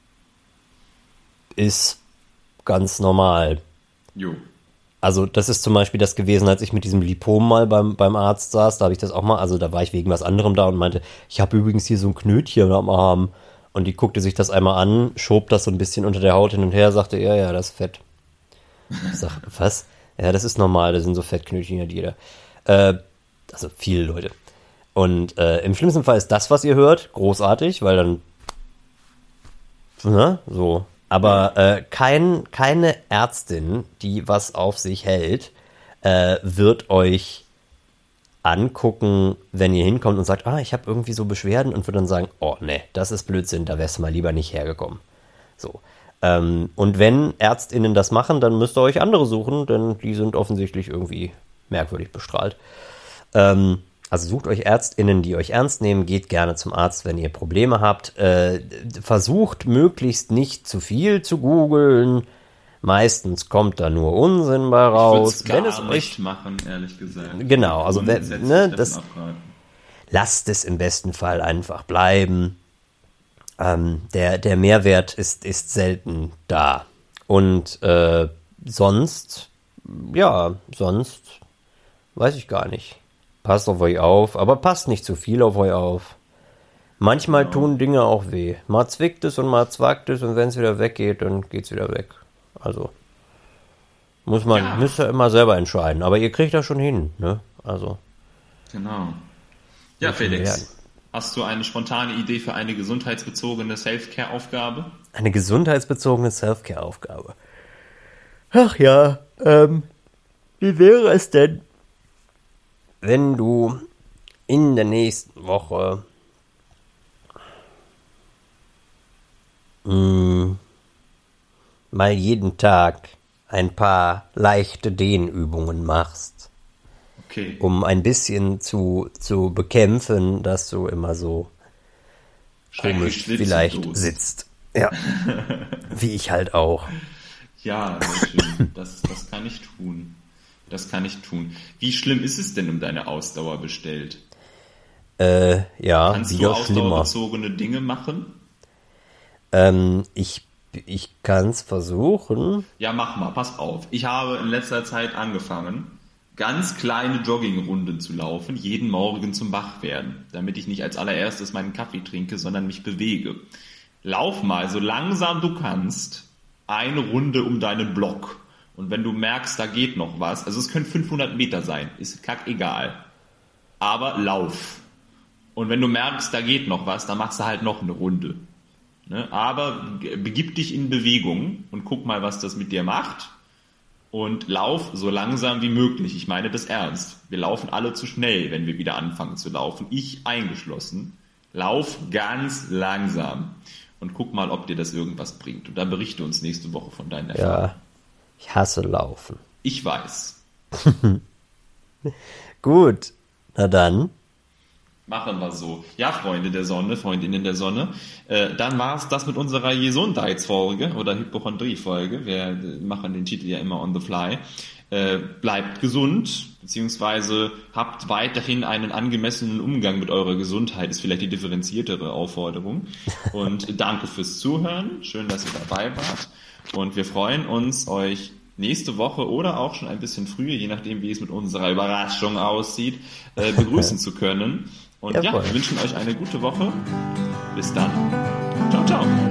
ist ganz normal. Jo. Also das ist zum Beispiel das gewesen, als ich mit diesem Lipom mal beim Arzt saß, da habe ich das auch mal, also da war ich wegen was anderem da und meinte, ich habe übrigens hier so ein Knötchen am Arm. Und die guckte sich das einmal an, schob das so ein bisschen unter der Haut hin und her, sagte, ja, das ist Fett. Ich sag, was? Ja, das ist normal, das sind so Fettknötchen, hat jeder. Also viele Leute. Und im schlimmsten Fall ist das, was ihr hört, großartig, weil dann, ne, so, Aber keine Ärztin, die was auf sich hält, wird euch angucken, wenn ihr hinkommt und sagt, ich habe irgendwie so Beschwerden, und wird dann sagen, oh ne, das ist Blödsinn, da wärst du mal lieber nicht hergekommen. So. Und wenn ÄrztInnen das machen, dann müsst ihr euch andere suchen, denn die sind offensichtlich irgendwie merkwürdig bestrahlt. Also sucht euch ÄrztInnen, die euch ernst nehmen, geht gerne zum Arzt, wenn ihr Probleme habt. Versucht möglichst nicht zu viel zu googeln. Meistens kommt da nur Unsinn bei raus. Ich würde es gar nicht machen, ehrlich gesagt. Genau, also lasst es im besten Fall einfach bleiben. Der Mehrwert ist selten da. Und sonst weiß ich gar nicht. Passt auf euch auf, aber passt nicht zu viel auf euch auf. Manchmal tun Dinge auch weh. Mal zwickt es und mal zwackt es, und wenn es wieder weggeht, dann geht es wieder weg. Also müsst ihr immer selber entscheiden. Aber ihr kriegt das schon hin, ne? Also. Genau. Ja, Felix, hast du eine spontane Idee für eine gesundheitsbezogene Self-Care-Aufgabe? Eine gesundheitsbezogene Self-Care-Aufgabe. Ach ja, wie wäre es denn, wenn du in der nächsten Woche mal jeden Tag ein paar leichte Dehnübungen machst, okay, um ein bisschen zu bekämpfen, dass du immer so komisch vielleicht sitzt. Ja, wie ich halt auch. Ja, sehr schön. Das kann ich tun. Wie schlimm ist es denn um deine Ausdauer bestellt? Kannst du ausdauerbezogene Dinge machen? Ich kann es versuchen. Ja, mach mal, pass auf. Ich habe in letzter Zeit angefangen, ganz kleine Joggingrunden zu laufen, jeden Morgen zum Wachwerden, damit ich nicht als allererstes meinen Kaffee trinke, sondern mich bewege. Lauf mal, so langsam du kannst, eine Runde um deinen Block. Und wenn du merkst, da geht noch was, also es können 500 Meter sein, ist kackegal. Aber lauf. Und wenn du merkst, da geht noch was, dann machst du halt noch eine Runde. Ne? Aber begib dich in Bewegung und guck mal, was das mit dir macht. Und lauf so langsam wie möglich. Ich meine das ernst. Wir laufen alle zu schnell, wenn wir wieder anfangen zu laufen. Ich eingeschlossen. Lauf ganz langsam. Und guck mal, ob dir das irgendwas bringt. Und dann berichte uns nächste Woche von deinen Erfahrungen. Ja, ich hasse Laufen. Ich weiß. Gut, na dann. Machen wir so. Ja, Freunde der Sonne, Freundinnen der Sonne. Dann war es das mit unserer Gesundheitsfolge oder Hypochondrie-Folge. Wir machen den Titel ja immer on the fly. Bleibt gesund, beziehungsweise habt weiterhin einen angemessenen Umgang mit eurer Gesundheit, ist vielleicht die differenziertere Aufforderung. Und danke fürs Zuhören. Schön, dass ihr dabei wart. Und wir freuen uns, euch nächste Woche oder auch schon ein bisschen früher, je nachdem, wie es mit unserer Überraschung aussieht, begrüßen zu können. Und wir wünschen euch eine gute Woche. Bis dann. Ciao, ciao.